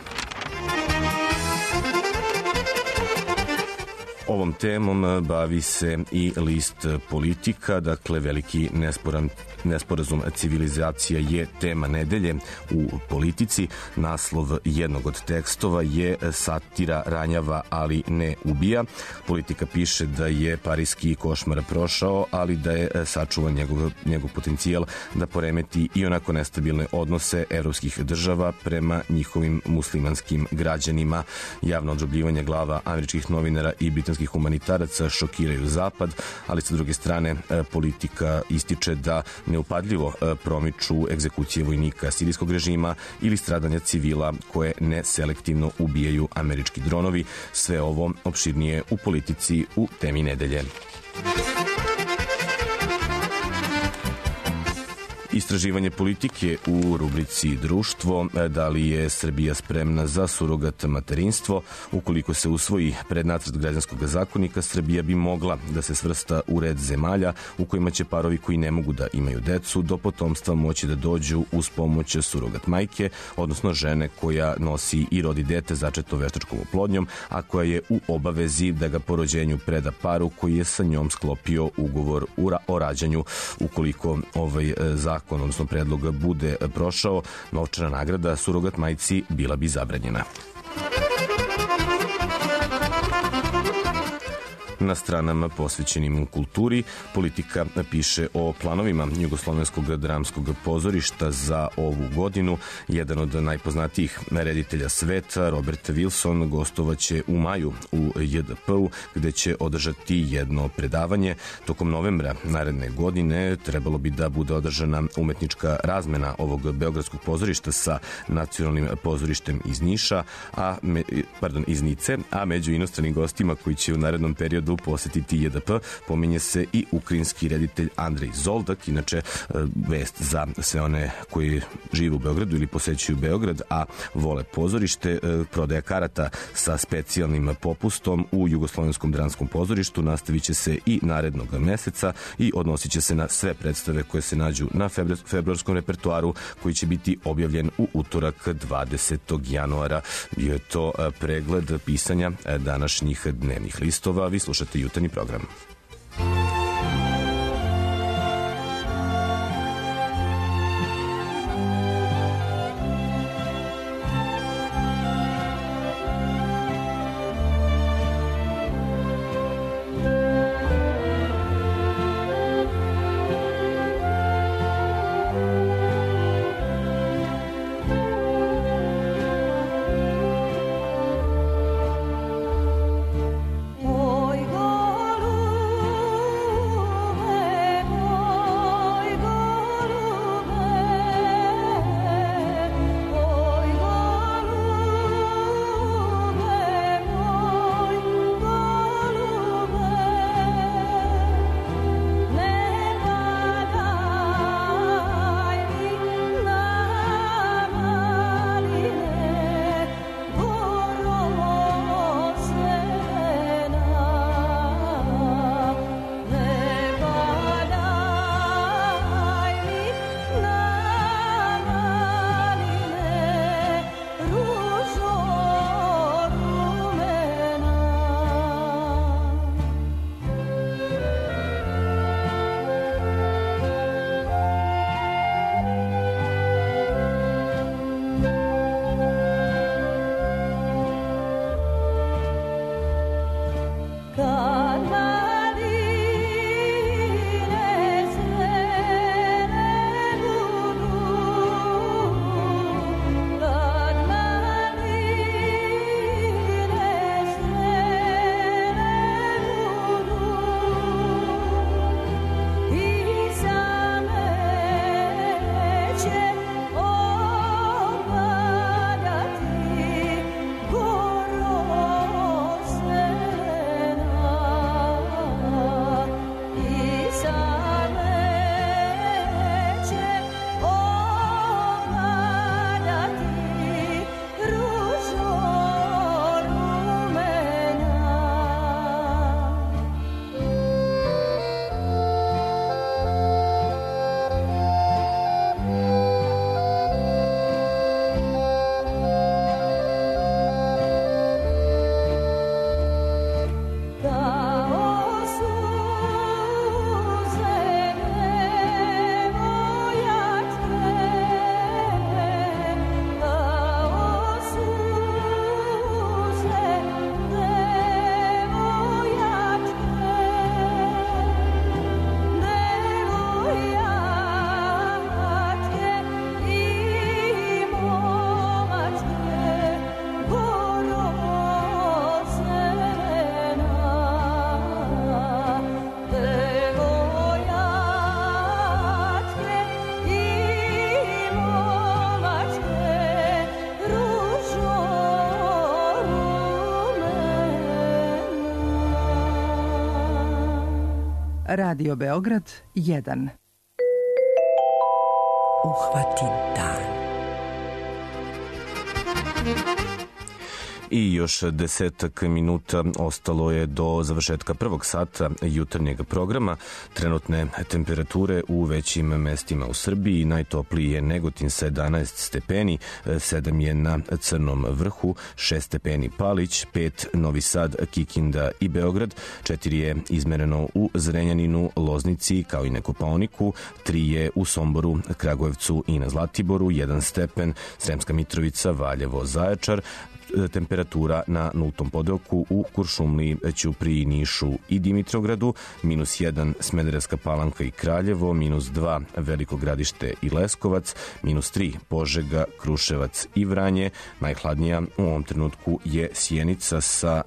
Ovom temom bavi se i list Politika, dakle veliki nesporazum civilizacija je tema nedelje u Politici. Naslov jednog od tekstova je Satira ranjava, ali ne ubija. Politika piše da je parijski košmar prošao, ali da je sačuvan njegov potencijal da poremeti i onako nestabilne odnose evropskih država prema njihovim muslimanskim građanima. Javno odžubljivanje glava američkih novinara i britanskih humanitaraca šokiraju Zapad, ali sa druge strane Politika ističe da neupadljivo promiču egzekucije vojnika sirijskog režima ili stradanja civila koje neselektivno ubijaju američki dronovi. Sve ovo opširnije u Politici u temi nedelje. Istraživanje Politike u rubrici Društvo, da li je Srbija spremna za surogat materinstvo. Ukoliko se usvoji prednacrt građanskog zakonika, Srbija bi mogla da se svrsta u red zemalja u kojima će parovi koji ne mogu da imaju decu do potomstva moći da dođu uz pomoć surogat majke, odnosno žene koja nosi i rodi dete začeto veštačkom oplodnjom, a koja je u obavezi da ga po rođenju preda paru koji je sa njom sklopio ugovor o rađanju. Ukoliko ovaj zakon, odnosno predlog, bude prošao, novčana nagrada surogat majci bila bi zabranjena. Na stranama posvećenim kulturi Politika piše o planovima Jugoslovenskog dramskog pozorišta za ovu godinu. Jedan od najpoznatijih reditelja sveta, Robert Wilson, gostovaće u maju u JDP-u, gde će održati jedno predavanje. Tokom novembra naredne godine trebalo bi da bude održana umetnička razmena ovog beogradskog pozorišta sa nacionalnim pozorištem iz Niša, iz Nice, a među inostranim gostima koji će u narednom periodu posetiti JDP pominje se i ukrajinski reditelj Andrej Zoldak, inače vest za sve one koji žive u Beogradu ili posećuju Beograd, a vole pozorište. Prodaja karata sa specijalnim popustom u Jugoslovenskom dramskom pozorištu nastavit će se i narednog meseca i odnosit će se na sve predstave koje se nađu na februarskom repertoaru, koji će biti objavljen u utorak 20. januara. Bio je to pregled pisanja današnjih dnevnih listova. Vi slušate jutarnji program. Radio Beograd 1. Uhvati dan. I još 10 minuta ostalo je do završetka prvog sata jutarnjeg programa. Trenutne temperature u većim mestima u Srbiji. Najtopliji je Negotin sa 11 stepeni, 7 je na Crnom vrhu, 6 stepeni Palić, 5 Novi Sad, Kikinda i Beograd, 4 je izmereno u Zrenjaninu, Loznici kao i na Kopaoniku, 3 je u Somboru, Kragujevcu i na Zlatiboru, 1 stepen Sremska Mitrovica, Valjevo, Zaječar, temperatura na nultom podelku u Kuršumliji, Ćupriji, Nišu i Dimitrovgradu, -1 Smederevska Palanka i Kraljevo, -2 Veliko Gradište i Leskovac, -3 Požega, Kruševac i Vranje. Najhladnija u ovom trenutku je Sjenica sa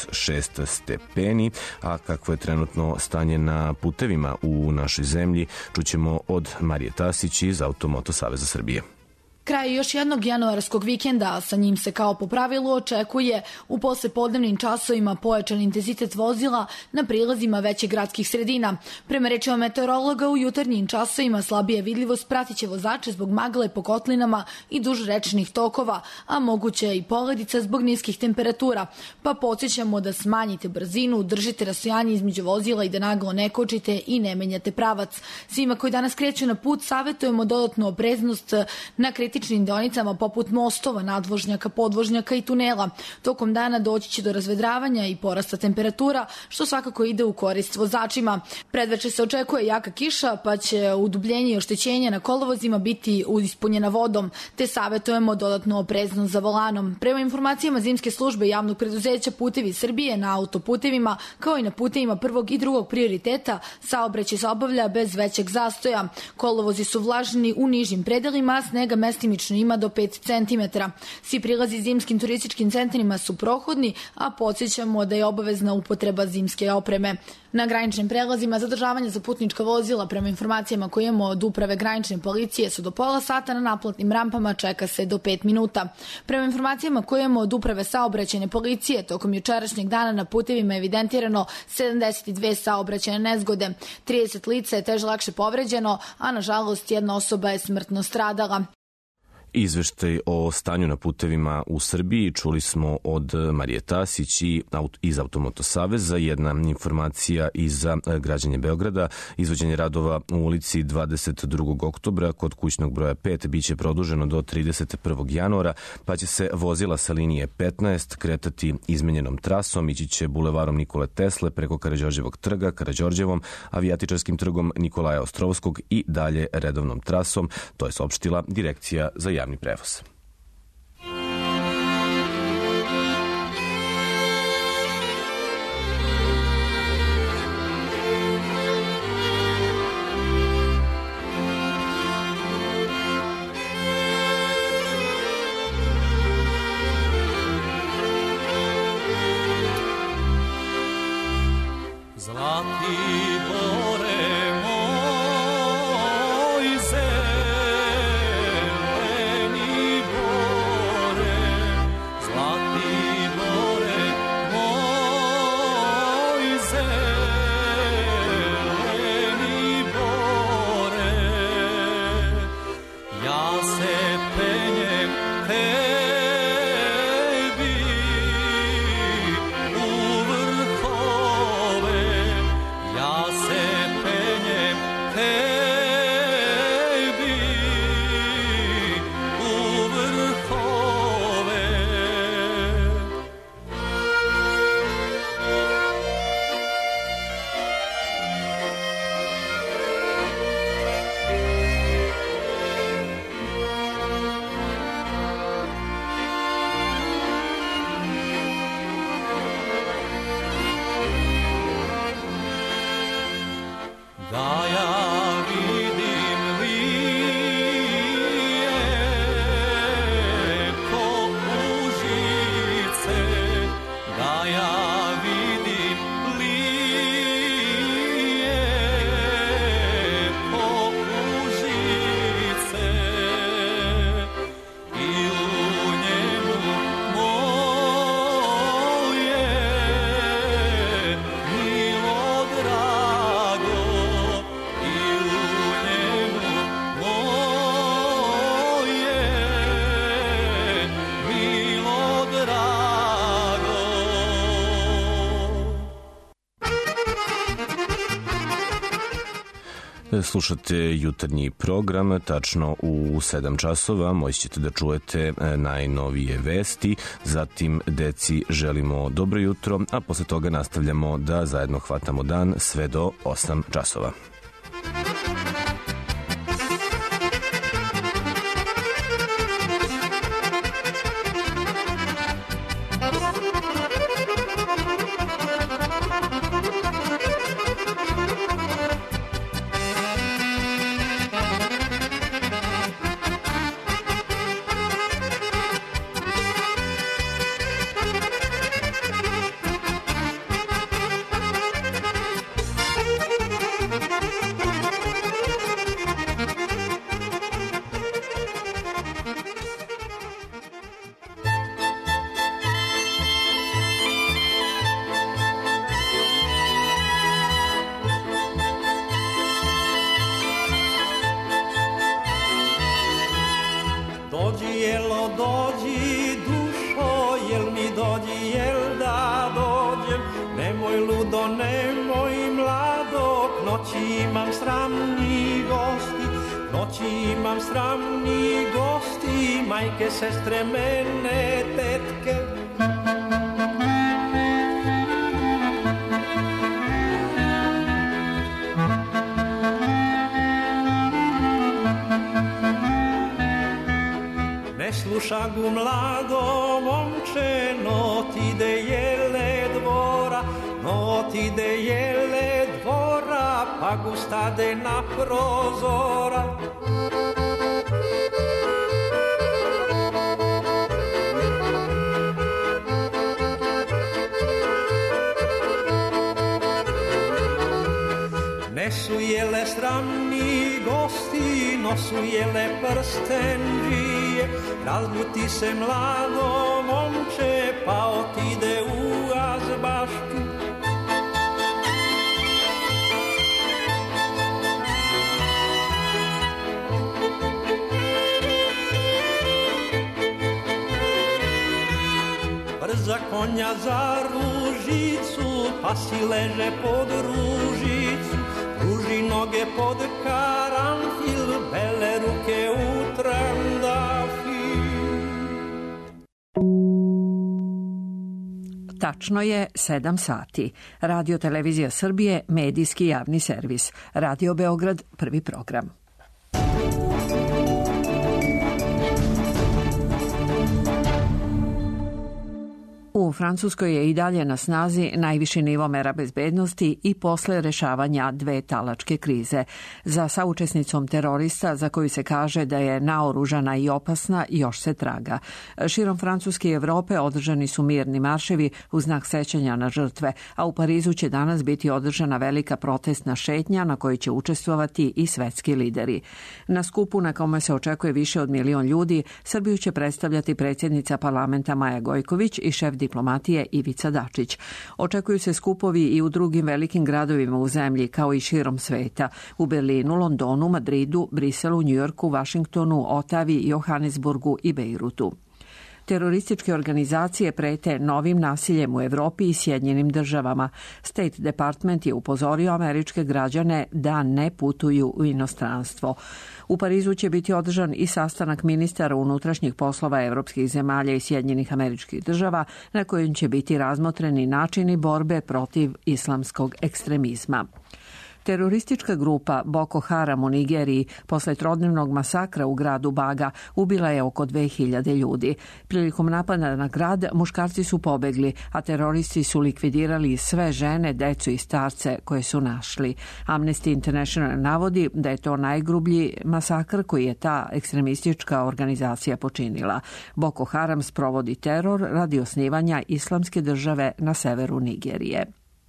-6 stepeni, a kakvo je trenutno stanje na putevima u našoj zemlji, čućemo od Marije Tasić iz Automoto Saveza Srbije. Kraj još jednog januarskog vikenda, a sa njim se kao po pravilu očekuje u poslepodnevnim časovima pojačan intenzitet vozila na prilazima većih gradskih sredina. Prema rečima meteorologa, u jutarnjim časovima slabije vidljivost pratit će vozače zbog magle po kotlinama i duž rečnih tokova, a moguće i poledica zbog niskih temperatura. Pa podsjećamo da smanjite brzinu, držite rastojanje između vozila i da naglo ne kočite i ne menjate pravac. Svima koji danas kreću na put savjetujemo dodatnu opreznost na kritičnim deonicama poput mostova, nadvožnjaka, podvožnjaka i tunela. Tokom dana doći će do razvedravanja i porasta temperatura, što svakako ide u korist vozačima. Predveče se očekuje jaka kiša, pa će udubljenje i oštećenja na kolovozima biti ispunjena vodom, te savjetujemo dodatnu opreznost za volanom. Prema informacijama zimske službe javnog preduzeća Putevi Srbije, na autoputevima, kao i na putevima prvog i drugog prioriteta, saobraćaj se obavlja bez većeg zastoja. Kolovozi su vlažni u nižim predelima, a snega mestimično ima do 5 cm. Svi prilazi zimskim turističkim centrima su prohodni, a podsjećamo da je obavezna upotreba zimske opreme. Na graničnim prelazima zadržavanje za putnička vozila, prema informacijama koje imamo od uprave granične policije, su do pola sata, na naplatnim rampama čeka se do 5 minuta. Prema informacijama koje imamo od uprave saobraćajne policije, tokom jučerašnjeg dana na putevima je evidentirano 72 saobraćajne nezgode. 30 lica je teže lakše povređeno, a nažalost jedna osoba je smrtno stradala. Izveštaj o stanju na putevima u Srbiji čuli smo od Marije Tasić iz Automoto Saveza. Jedna informacija i za građanje Beograda. Izvođenje radova u ulici 22. oktobra kod kućnog broja 5 biće produženo do 31. januara, pa će se vozila sa linije 15 kretati izmenjenom trasom. Ići će bulevarom Nikole Tesle preko Karađorđevog trga, Karađorđevom, Avijatičarskim trgom Nikolaja Ostrovskog i dalje redovnom trasom. To je saopštila Direkcija za javni prevoz. Slušate jutarnji program, tačno u 7 časova moći ćete da čujete najnovije vesti, zatim deci želimo dobro jutro, a posle toga nastavljamo da zajedno hvatamo dan sve do 8 časova. noći imam sramni gosti, noći imam sramni gosti, majke, sestre, mene, tetke. Ne sluša gu mlado momče, no ti de jele dvora, no ti de jele dvora, pa gu stade na prozora. Ne su jele sramni gosti, no su jele prstenđije, razljuti se mlado momče, pa otide u azbašku. Brza konja za ružicu, pa si leže pod ružicu, ruži noge pod karanfil, bele ruke u trandafil. Tačno je 7 sati. Radio Televizija Srbije, medijski javni servis. Radio Beograd, prvi program. U Francuskoj je i dalje na snazi najviši nivo mera bezbednosti i posle rešavanja 2 talačke krize. Za saučesnicom terorista, za koju se kaže da je naoružana i opasna, još se traga. Širom Francuske i Evrope održani su mirni marševi u znak sećanja na žrtve, a u Parizu će danas biti održana velika protestna šetnja na kojoj će učestvovati i svetski lideri. Na skupu na kome se očekuje više od 1 milion ljudi, Srbiju će predstavljati predsjednica parlamenta Maja Gojković i šef diplomatije Ivica Dačić. Očekuju se skupovi i u drugim velikim gradovima u zemlji, kao i širom sveta. U Berlinu, Londonu, Madridu, Briselu, Njujorku, Vašingtonu, Otavi, Johannesburgu i Bejrutu. Terorističke organizacije prete novim nasiljem u Evropi i Sjedinjenim državama. State Department je upozorio američke građane da ne putuju u inostranstvo. U Parizu će biti održan i sastanak ministara unutrašnjih poslova evropskih zemalja i Sjedinjenih američkih država, na kojem će biti razmotreni načini borbe protiv islamskog ekstremizma. Teroristička grupa Boko Haram u Nigeriji posle trodnevnog masakra u gradu Baga ubila je oko 2000 ljudi. Prilikom napada na grad muškarci su pobegli, a teroristi su likvidirali sve žene, decu i starce koje su našli. Amnesty International navodi da je to najgrublji masakr koji je ta ekstremistička organizacija počinila. Boko Haram sprovodi teror radi osnivanja islamske države na severu Nigerije.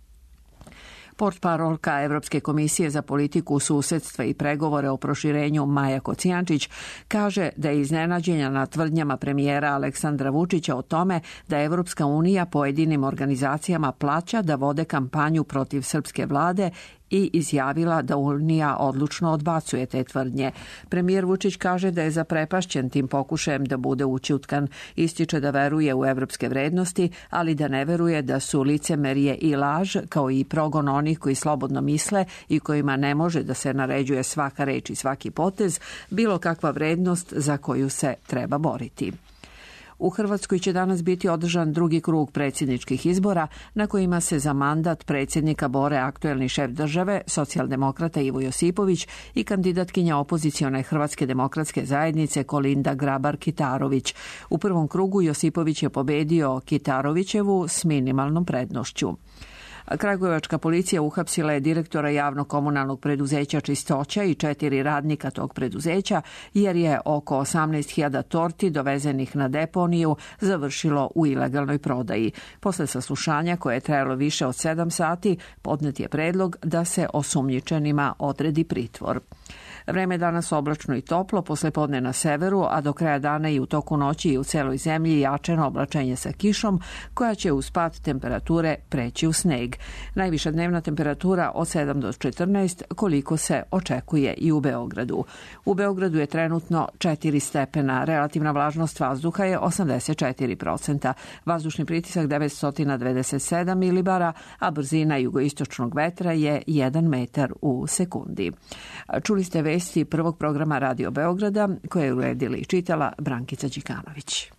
Portparolka Evropske komisije za politiku susedstva i pregovore o proširenju Maja Kocijančić kaže da je iznenađenja na tvrdnjama premijera Aleksandra Vučića o tome da Evropska unija pojedinim organizacijama plaća da vode kampanju protiv srpske vlade i izjavila da Unija odlučno odbacuje te tvrdnje. Premijer Vučić kaže da je zaprepašćen tim pokušajem da bude ućutkan. Ističe da veruje u evropske vrednosti, ali da ne veruje da su licemerje i laž, kao i progon onih koji slobodno misle i kojima ne može da se naređuje svaka reč i svaki potez, bilo kakva vrednost za koju se treba boriti. U Hrvatskoj će danas biti održan drugi krug predsjedničkih izbora na kojima se za mandat predsjednika bore aktuelni šef države, socijaldemokrata Ivo Josipović i kandidatkinja opozicione Hrvatske demokratske zajednice Kolinda Grabar-Kitarović. U prvom krugu Josipović je pobedio Kitarovićevu s minimalnom prednošću. Kragujevačka policija uhapsila je direktora javnog komunalnog preduzeća Čistoća i 4 radnika tog preduzeća, jer je oko 18.000 torti dovezenih na deponiju završilo u ilegalnoj prodaji. Posle saslušanja, koje je trajalo više od 7 sati, podnet je predlog da se osumnjičenima odredi pritvor. Vreme je danas oblačno i toplo, poslepodne na severu, a do kraja dana i u toku noći i u celoj zemlji jačeno oblačenje sa kišom, koja će uz pad temperature preći u sneg. Najviša dnevna temperatura od 7 do 14, koliko se očekuje i u Beogradu. U Beogradu je trenutno 4 stepena, relativna vlažnost vazduha je 84%, vazdušni pritisak 927 milibara, a brzina jugoistočnog vetra je 1 metar u sekundi. Čuli ste vesti prvog programa Radio Beograda, koje je uredila i čitala Brankica Đikanović.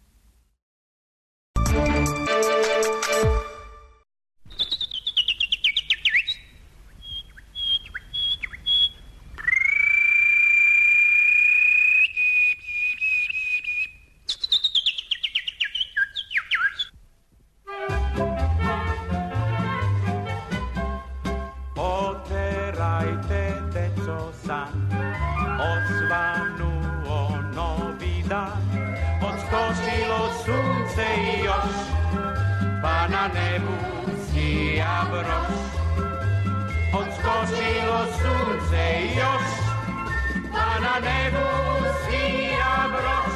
Odskočilo sunce još, pa na nebu svija broš.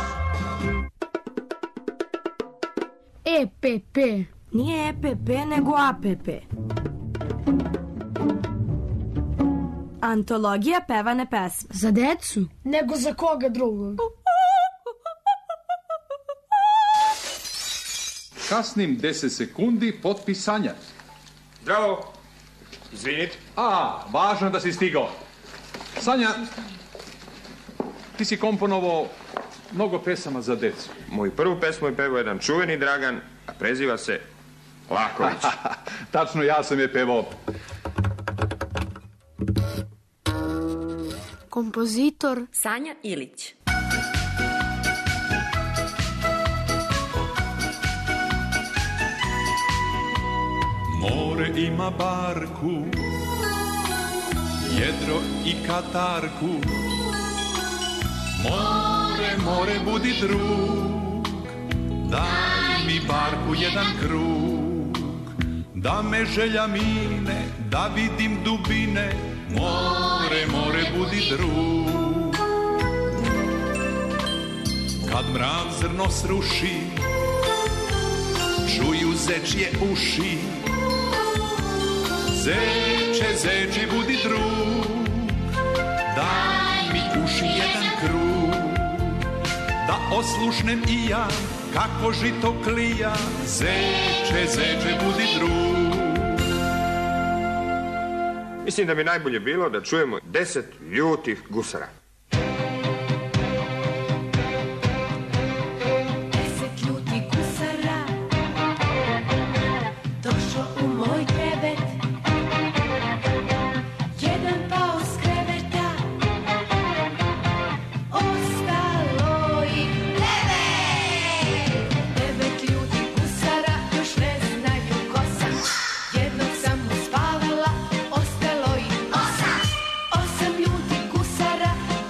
EPP. Nije EPP, nego APP. Antologija pevane pesme. Za decu? Nego za koga drugog? Kasnim 10 sekundi potpisanja. Zdravo. Izvinite. Važno da si stigao. Sanja, ti si komponovao mnogo pesama za decu. Moju prvu pesmu je pevao jedan čuveni Dragan, a preziva se Laković. Tačno, ja sam je pevao. Kompozitor Sanja Ilić. More ima barku, jedro i katarku. More, budi drug, daj mi barku jedan krug. Da me želja mine, da vidim dubine. More, budi drug. Kad mrav zrno sruši, čuju zečje uši. Zeče, budi drug, daj mi uši jedan krug, da oslušnem i ja, kako žito klija. Zeče, budi drug. Mislim da bi najbolje bilo da čujemo 10 ljutih gusara. Osam ljutih gusara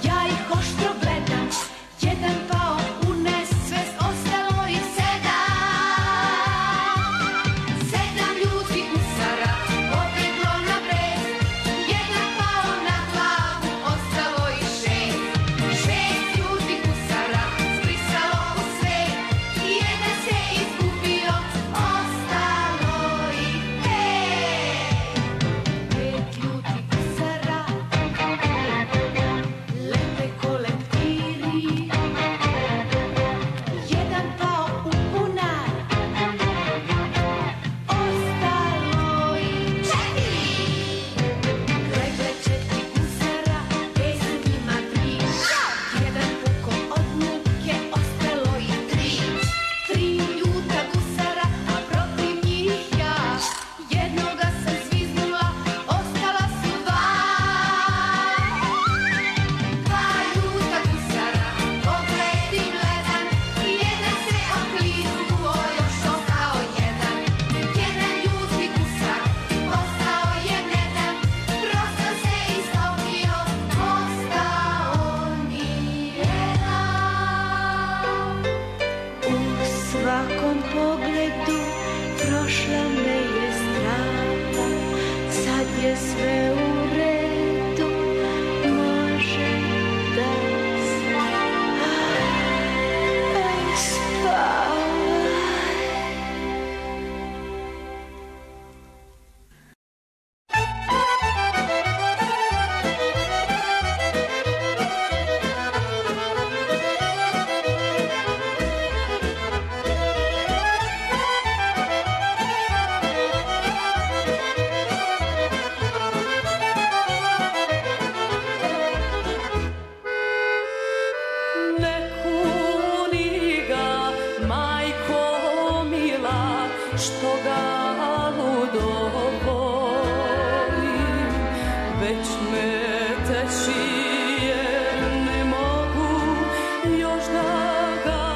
već me teši jer ne mogu još da ga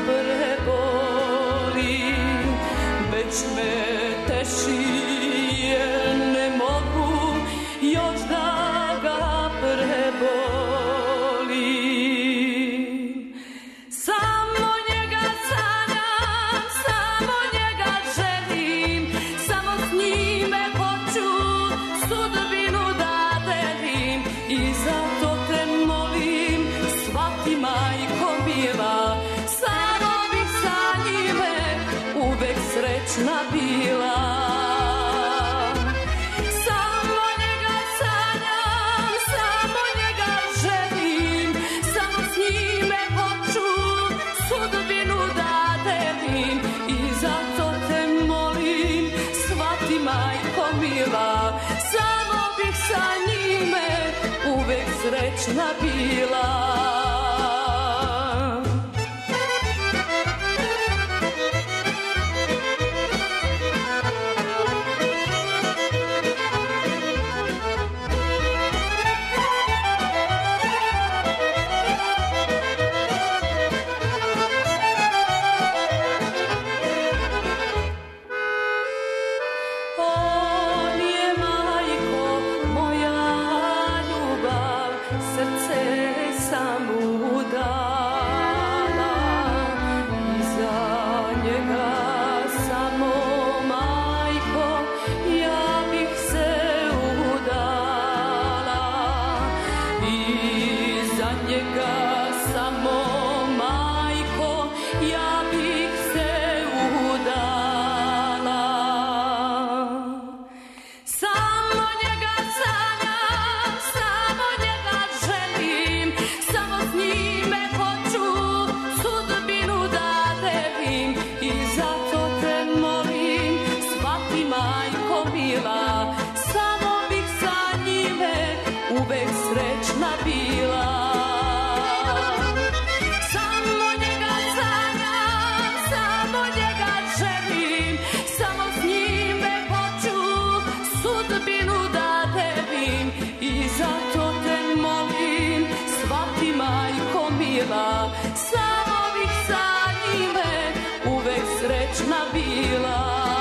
prebolim. Već me teši jer ne mogu još da ga prebolim. Samo njega sanjam, samo njega želim, samo s njime hoću sudbinu da delim. I zato te molim, shvati majko mila, samo bih sa njime uvek srećna bila. Samo njega sanjam, samo njega želim, samo s njime hoću sudbinu da delim. I zato te molim, shvati majko mila, samo bih sa njime uvek srećna bila. On je majko moja ljubav, srce sam mu dala. I za njega samo majko ja bih se udala. I za njega samo majko ja bih se udala. Samo njega sanjam, samo njega želim, samo s njime hoću sudbinu da delim. I zato te molim, shvati majko mila, samo bih sa njime uvek srećna bila. Samo njega sanjam, samo njega želim, samo s njime hoću sudbinu da delim. I zato te molim, shvati majko mila, samo bih sa njime uvek srećna bila.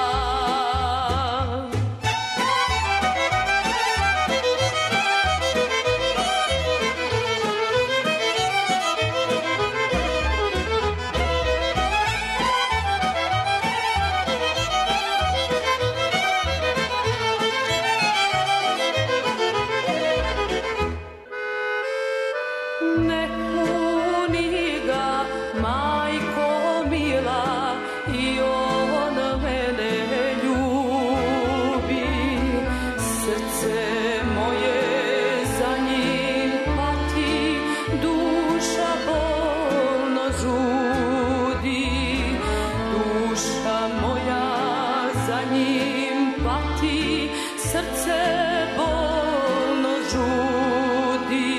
Ne kuni ga, majko mila, i on mene ljubi. Srce moje za njim pati, duša bolno žudi. Duša moja za njim pati, srce bolno žudi.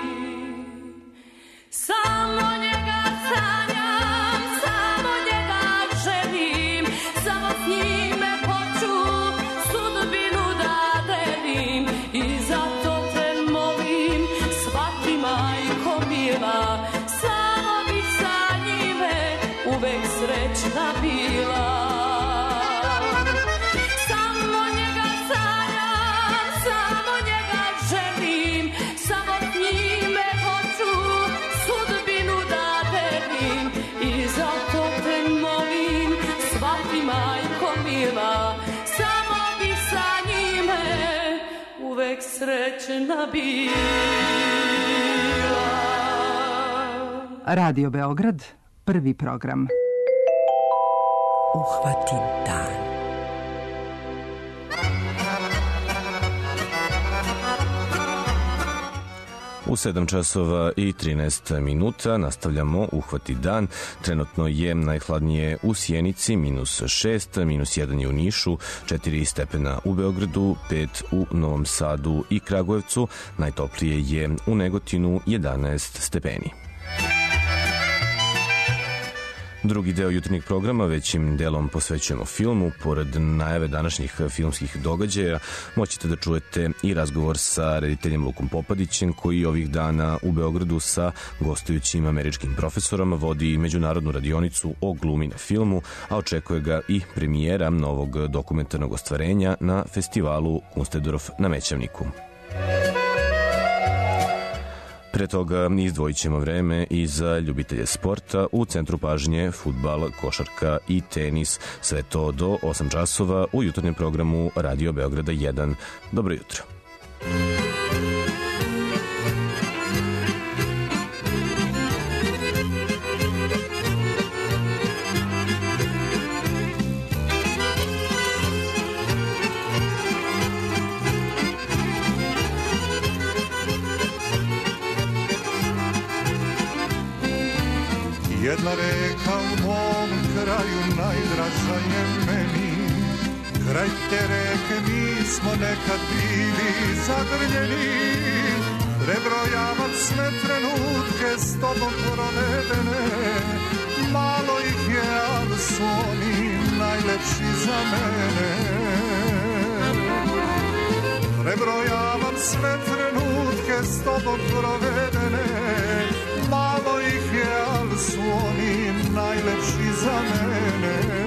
Samo njega sanjam, samo njega želim, samo s njime hoću sudbinu da delim. I zato te molim, shvati majko mila, samo bih sa njime uvek srećna bila. Samo njega sanjam, samo njega želim, samo s njime hoću sudbinu da delim. I zato te molim, shvati majko mila, samo bih sa njime uvek srećna bila. Radio Beograd, prvi program. Uhvati dan. U 7 časova i 13 minuta nastavljamo Uhvati dan. Trenutno je najhladnije u Sjenici, -6, -1 je u Nišu, 4 stepena u Beogradu, 5 u Novom Sadu i Kragujevcu, najtoplije je u Negotinu, 11 stepeni. Drugi deo jutarnjeg programa većim delom posvećujemo filmu. Pored najave današnjih filmskih događaja moćete da čujete i razgovor sa rediteljem Lukom Popadićem, koji ovih dana u Beogradu sa gostujućim američkim profesorom vodi međunarodnu radionicu o glumi na filmu, a očekuje ga i premijera novog dokumentarnog ostvarenja na festivalu Kunstedorf na Mećavniku. Pre toga izdvojit ćemo vreme i za ljubitelje sporta. U centru pažnje fudbal, košarka i tenis. Sve to do 8 časova u jutarnjem programu Radio Beograda 1. Dobro jutro. Jedna reka u mom kraju najdraža je meni, kraj te reke mi smo nekad bili zagrljeni, prebrojavam sve trenutke s tobom provedene, malo ih je, ali su oni najlepši za mene. Prebrojavam sve trenutke s tobom provedene, malo ih je, ali su oni najlepši za mene.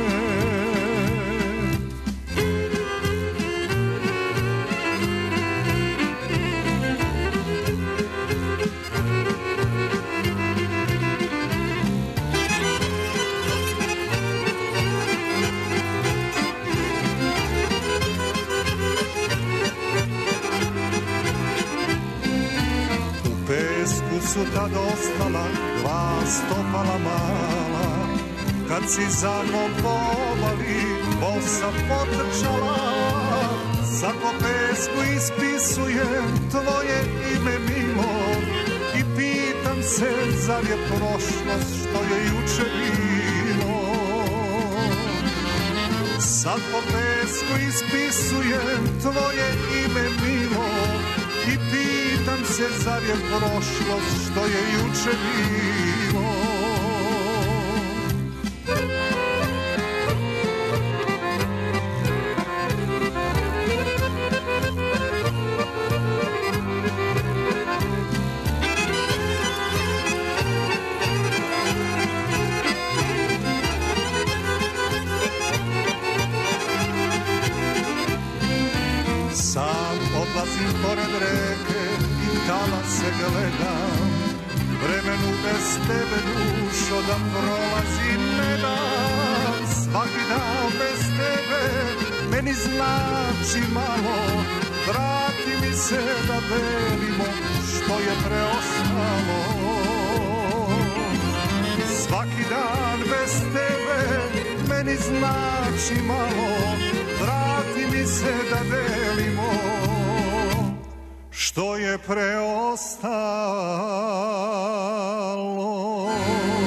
Su tad ostala dva stopala mala, kad si za mnom po obali bosa potrčala, za po pesku ispisujem tvoje ime milo i pitam se zar je prošlost što je juče bilo. Sad po pesku ispisujem tvoje ime milo i pitam se zar je prošlost što je juče bilo. Sam odlazim pored reke i tala se gledam, vremenu bez tebe dušo da prolazi ne dam. Svaki dan bez tebe meni znači malo, vrati mi se da delimo što je preostalo. Svaki dan bez tebe meni znači malo, vrati mi se da delimo što je preostalo.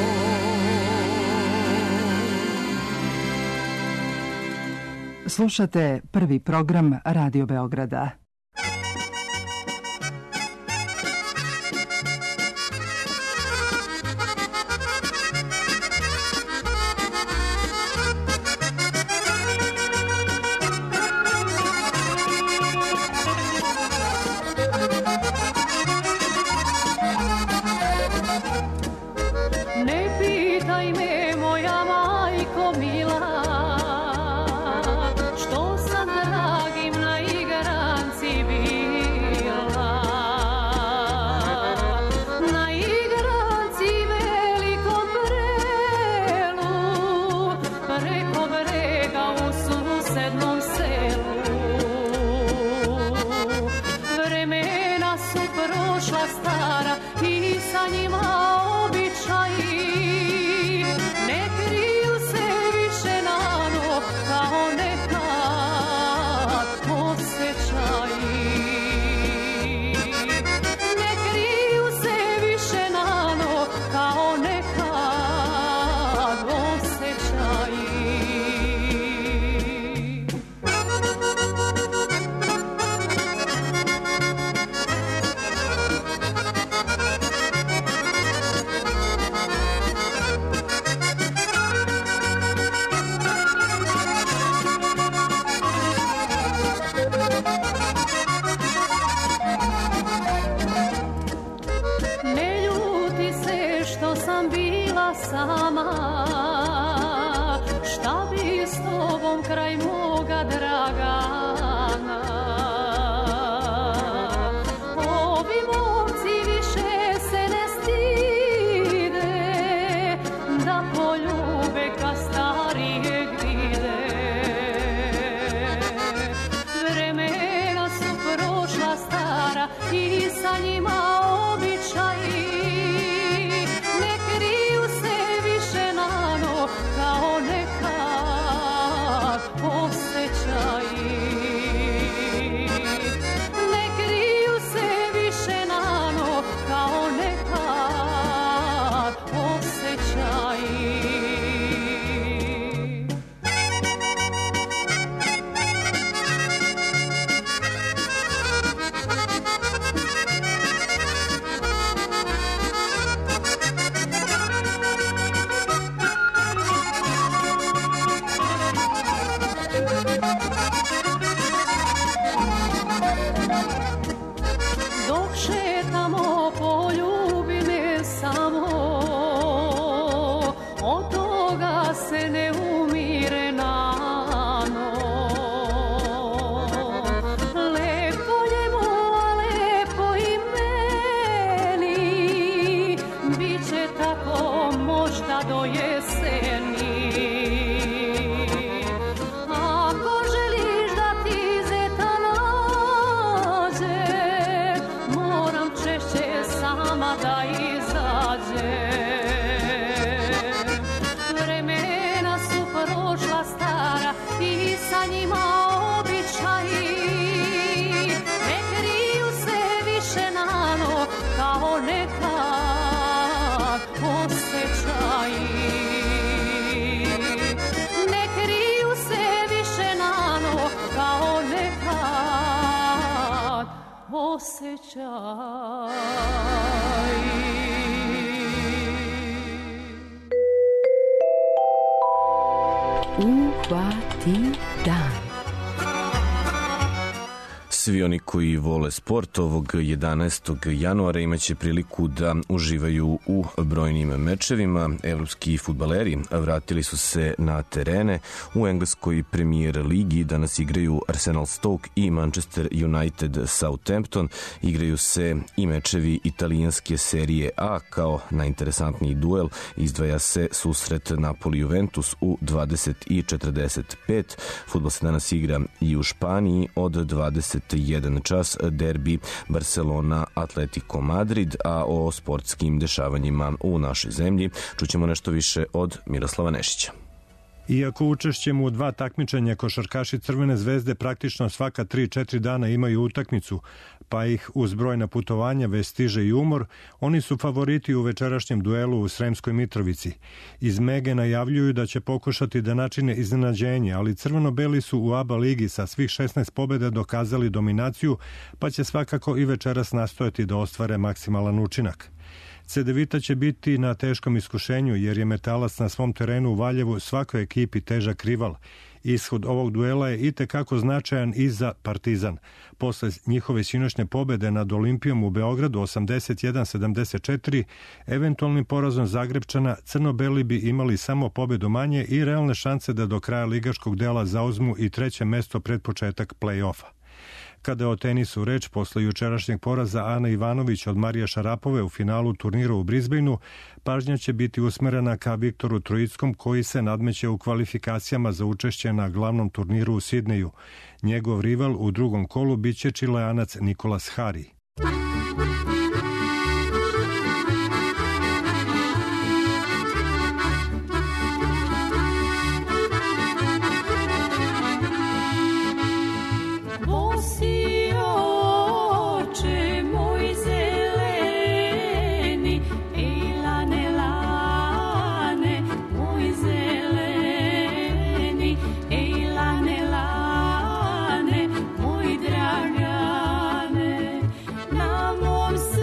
Slušate prvi program Radio Beograda. sama, šta bi s tobom kraj moga Dragana. Ovi momci više se ne stide da poljube ka starijeg vide. Vremena su prošla stara i sa njima običaji, ne kriju se više nano kao nekad osjećaji. Ne kriju se više nano kao nekad osjećaji. Dok šetamo poljubi me samo, od toga se ne umire nano. Lepo njemu, a lepo i meni, bit će tako možda do jeseni. Ako želiš da ti zeta nađe, moram češće sama da izađem. Vremena su prošla stara i sa njima običaji, ne kriju se više nano kao nekad osjećaji. Ne kriju se više nano kao nekad osjećaji. Uvati dan. Svi oni koji vole sport ovog 11. januara imaće priliku da uživaju u brojnim mečevima. Evropski fudbaleri vratili su se na terene. U engleskoj Premier ligi danas igraju Arsenal Stoke i Manchester United Southampton. Igraju se i mečevi italijanske serije A. Kao najinteresantniji duel izdvaja se susret Napoli-Juventus u 20:45. Fudbal se danas igra i u Španiji od 21 čas, derbi Barcelona-Atletico Madrid, a o sportskim dešavanjima u našoj zemlji čućemo nešto više od Miroslava Nešića. Iako učešćem u 2 takmičenja košarkaši Crvene zvezde praktično svaka 3-4 dana imaju utakmicu, pa ih uz brojna putovanja već stiže i umor, oni su favoriti u večerašnjem duelu u Sremskoj Mitrovici. Iz Mege najavljuju da će pokušati da načine iznenađenje, ali crveno-beli su u ABA ligi sa svih 16 pobjeda dokazali dominaciju, pa će svakako i večeras nastojati da ostvare maksimalan učinak. Cedevita će biti na teškom iskušenju jer je Metalac na svom terenu u Valjevu svakoj ekipi težak rival. Ishod ovog duela je itekako značajan i za Partizan. Posle njihove sinoćne pobede nad Olimpijom u Beogradu 81-74, eventualnim porazom Zagrebčana, crno-beli bi imali samo pobedu manje i realne šanse da do kraja ligaškog dela zauzmu i 3. mesto pred početak play-offa. Kada je o tenisu reč, posle jučerašnjeg poraza Ana Ivanović od Marije Šarapove u finalu turnira u Brisbaneu, pažnja će biti usmerena ka Viktoru Trojickom koji se nadmeće u kvalifikacijama za učešće na glavnom turniru u Sidneju. Njegov rival u drugom kolu biće Čileanac Nikolas Hari. Moj Dragane, na mom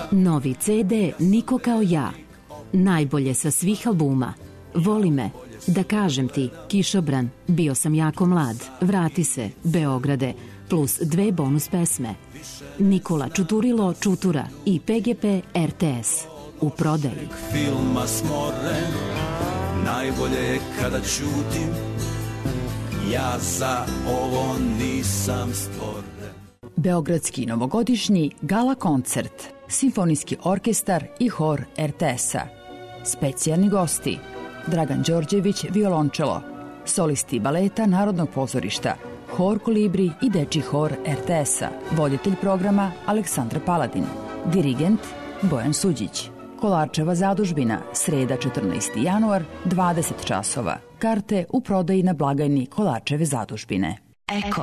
Novi CD Niko kao ja. Najbolje sa svih albuma. Voli me, Da kažem ti, Kišobran, Bio sam jako mlad, Vrati se, Beograde, plus 2 bonus pesme. Nikola Čuturilo Čutura i PGP RTS. U prodaji. Filma smoren, najbolje je kada ćutim, ja za ovo nisam stvoren. Beogradski novogodišnji gala koncert, simfonijski orkestar i hor RTS-a. Specijalni gosti: Dragan Đorđević, violončelo, solisti baleta Narodnog pozorišta, hor Kolibri i dečji hor RTS-a, voditelj programa Aleksandar Paladin, dirigent Bojan Suđić. Kolarčeva zadužbina, sreda 14. januar, 20 časova. Karte u prodaji na blagajni Kolarčeve zadužbine. Eko.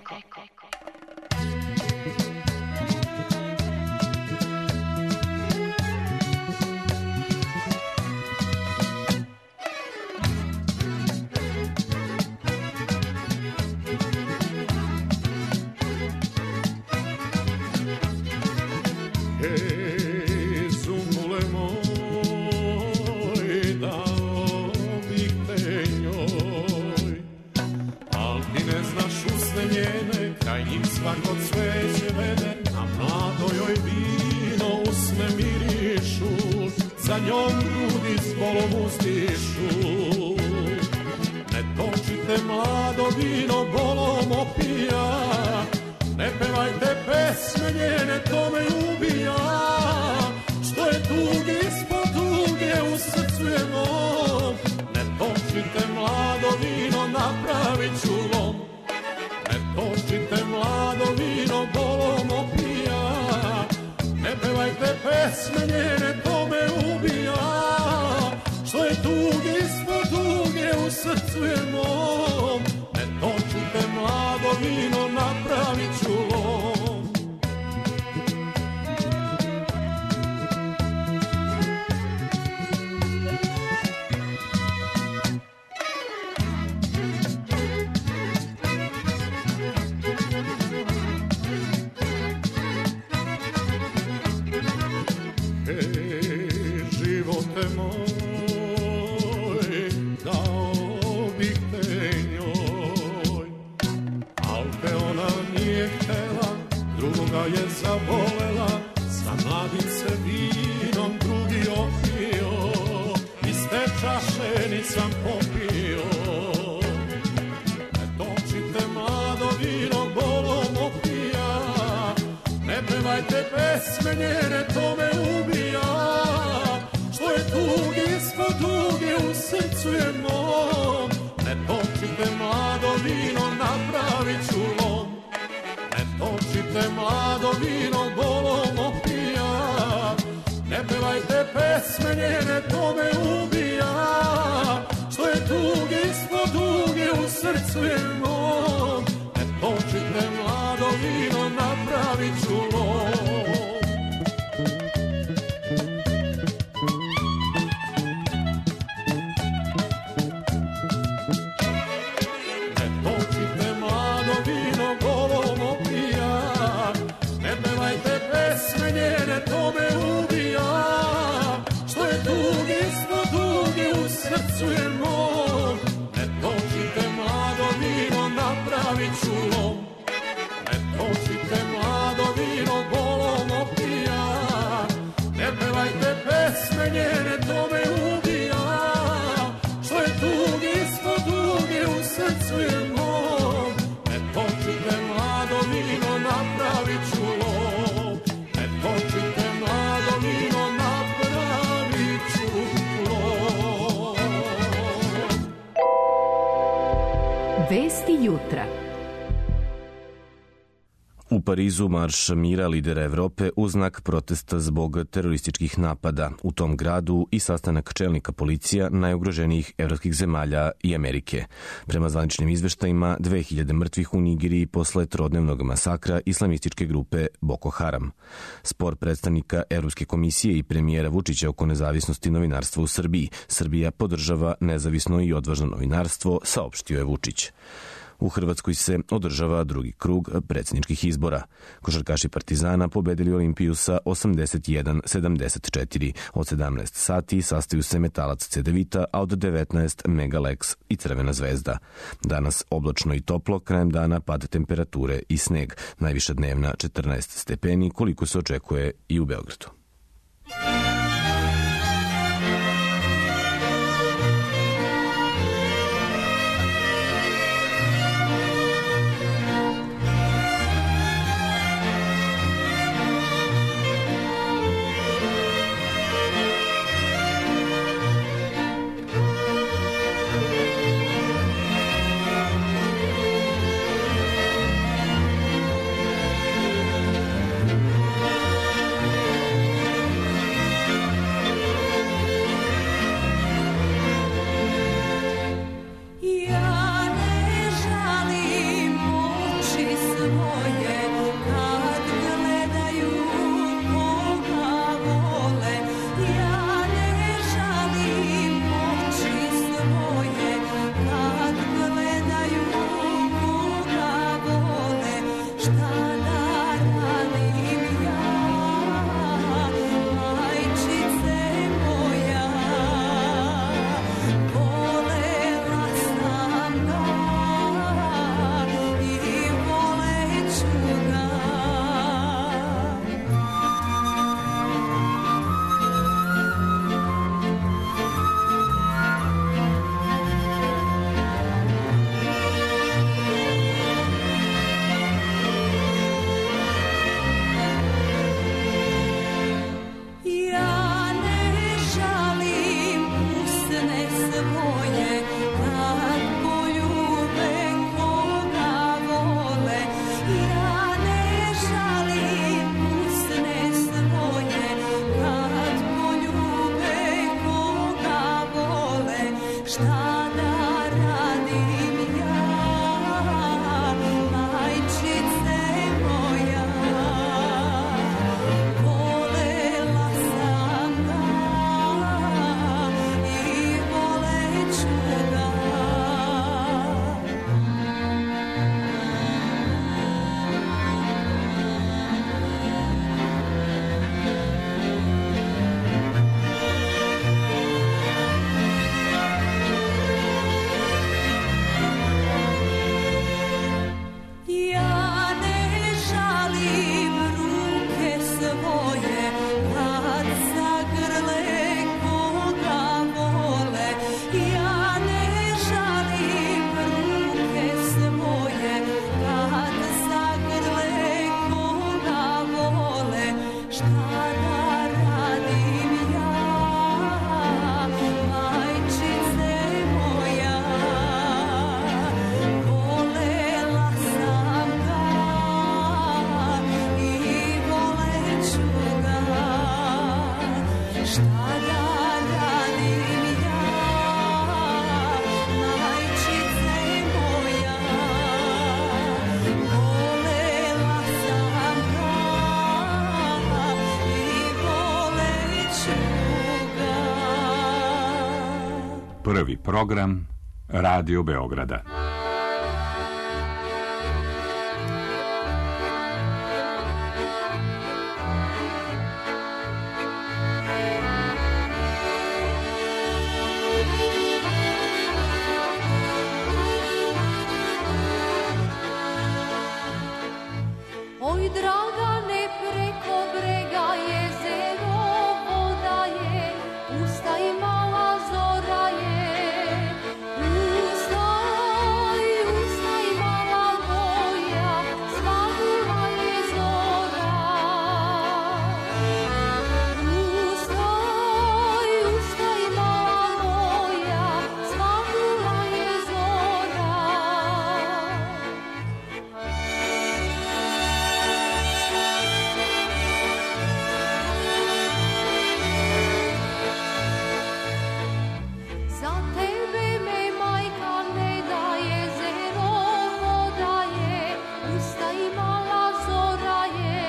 Svako cveće vede, a mlado joj vino usne mirišu, za njom ljudi s bolom uzdišu. Ne točite mlado vino, bolom opija, ne pevajte pesme njene, to me ubija. Što je tugi ispod tuge, u srcu je lom. Ne točite mlado vino, napravit ću lom. Točite mlado vino, bolom opija, ne pevajte pesme njene, to me ubija. Što je tugi ispod tuge, u srcu je mom. Ne točite mlado vino, napravit ću lom. Je zabolela, sa mladim se vinom drugi opio, iz te čaše nisam popio. Ne točite mlado vino, bolom opija, ne pevajte pesme njene, to me ubija. Što je tugi ispod tuge, u srcu je mom. Ne točite mlado vino, napravit ću lom. Točite mlado vino, bolom opija, ne pevajte pesme njene, to me ubija. Što je tugi ispod tuge, u srcu je mom. Ne točite mlado vino, napravit ću lom. To me ubija, što je tugi ispod tuge, u srcu je mom. Ne točite mlado vino, napravit ću lom. Ne točite mlado vino, bolom opija, ne pevajte pesme njene, to me ubija. Što je tugi ispod tuge, u srcu je mom. Ne točite mlado vino, napravit ću lom. Ne točite mlado vino, napravit ću lom. Vesti jutra. U Parizu marš mira lidera Evrope u znak protesta zbog terorističkih napada u tom gradu i sastanak čelnika policija najugroženijih evropskih zemalja i Amerike. Prema zvaničnim izveštajima, 2000 mrtvih u Nigeriji posle trodnevnog masakra islamističke grupe Boko Haram. Spor predstavnika Evropske komisije i premijera Vučića oko nezavisnosti novinarstva u Srbiji. Srbija podržava nezavisno i odvažno novinarstvo, saopštio je Vučić. U Hrvatskoj se održava drugi krug predsjedničkih izbora. Košarkaši Partizana pobedili Olimpiju sa 81-74. Od 17 sati sastaju se Metalac Cedevita, a od 19 Megalex i Crvena zvezda. Danas oblačno i toplo, krajem dana pad temperature i sneg. Najviša dnevna 14 stepeni, koliko se očekuje i u Beogradu. Prvi program Radio Beograda. Oj, Dragane, preko brega jezero voda je, ustaj mala zora je. Ustaj, ustaj mala moja, svanula je zora. Ustaj, ustaj mala moja, svanula je zora. Za tebe me majka ne daje, zero voda je, ustaj mala zora je.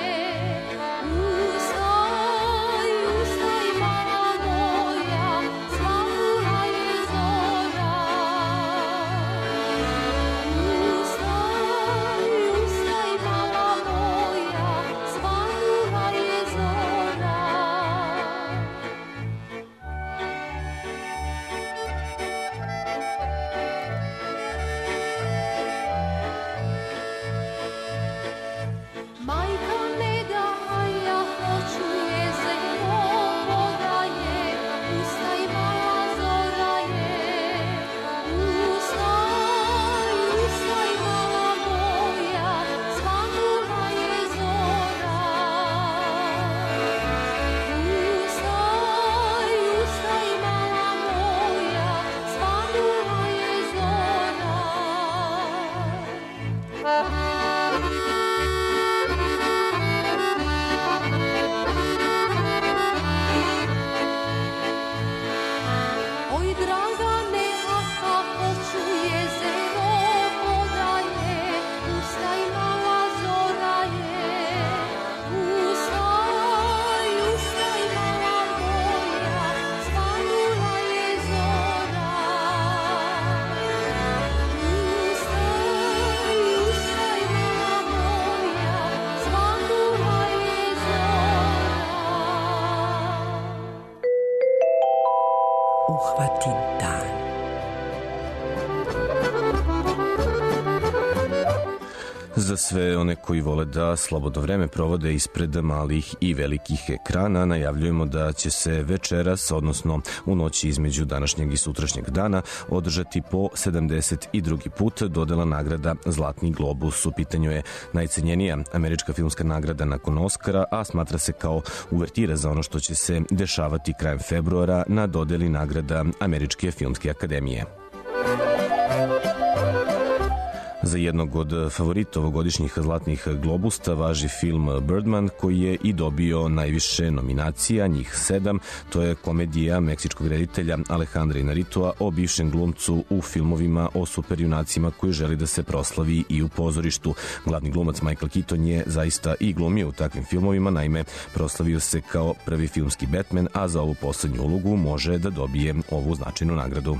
Ustaj, ustaj mala moja, svanula je zora. Ustaj, dan. Za sve one koji vole da slobodno vreme provode ispred malih i velikih ekrana, najavljujemo da će se večeras, odnosno u noći između današnjeg i sutrašnjeg dana, održati po 72. put dodela nagrada Zlatni globus. U pitanju je najcenjenija američka filmska nagrada nakon Oscara, a smatra se kao uvertira za ono što će se dešavati krajem februara na dodeli nagrada Američke filmske akademije. Za jednog od favorita ovogodišnjih Zlatnih globusta važi film Birdman, koji je i dobio najviše nominacija, njih 7. To je komedija meksičkog reditelja Alejandra Inarritua o bivšem glumcu u filmovima o superjunacima koji želi da se proslavi i u pozorištu. Glavni glumac Michael Keaton je zaista i glumio u takvim filmovima, naime proslavio se kao prvi filmski Batman, a za ovu poslednju ulogu može da dobije ovu značajnu nagradu.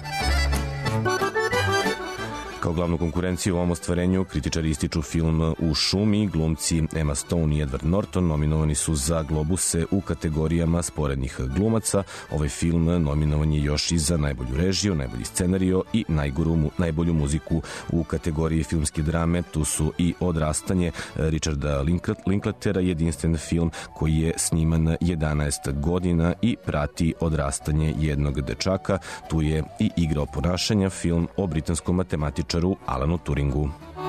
Kao glavnu konkurenciju u ovom ostvarenju kritičari ističu film U šumi. Glumci Emma Stone i Edward Norton nominovani su za globuse u kategorijama sporednih glumaca. Ovaj film nominovan je još i za najbolju režiju, najbolji scenario i najbolju muziku u kategoriji filmske drame. Tu su i Odrastanje Richarda Linklatera, jedinstven film koji je sniman 11 godina i prati odrastanje jednog dečaka. Tu je i Igra o ponašanja, film o britanskom matematičaru Alanu Turingu.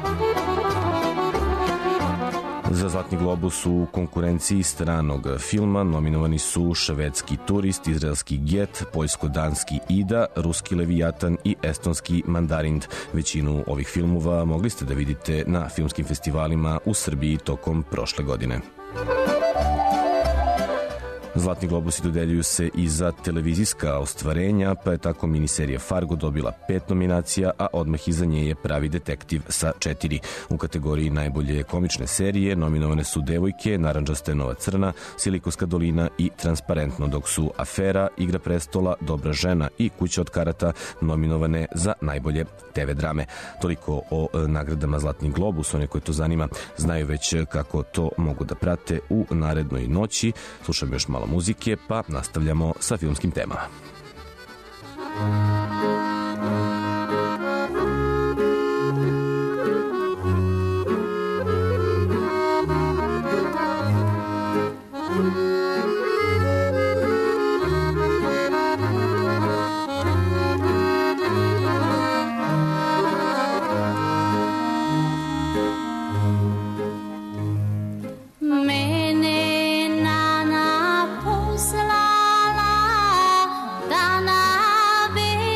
Za Zlatni globus u konkurenciji stranog filma nominovani su Švedski turist, Izraelski Get, Poljsko-danski Ida, Ruski Levijatan i Estonski Mandarind. Većinu ovih filmova mogli ste da vidite na filmskim festivalima u Srbiji tokom prošle godine. Zlatni globusi dodeljuju se i za televizijska ostvarenja, pa je tako miniserija Fargo dobila 5 nominacija, a odmah iza nje je Pravi detektiv sa 4. U kategoriji najbolje komične serije nominovane su Devojke, Narandžasta Nova crna, Silikonska dolina i Transparentno, dok su Afera, Igra prestola, Dobra žena i Kuća od karata nominovane za najbolje TV drame. Toliko o nagradama Zlatni globus. One koje to zanima znaju već kako to mogu da prate u narednoj noći. Slušam još malo muzike, pa nastavljamo sa filmskim temama. Nana poslala da na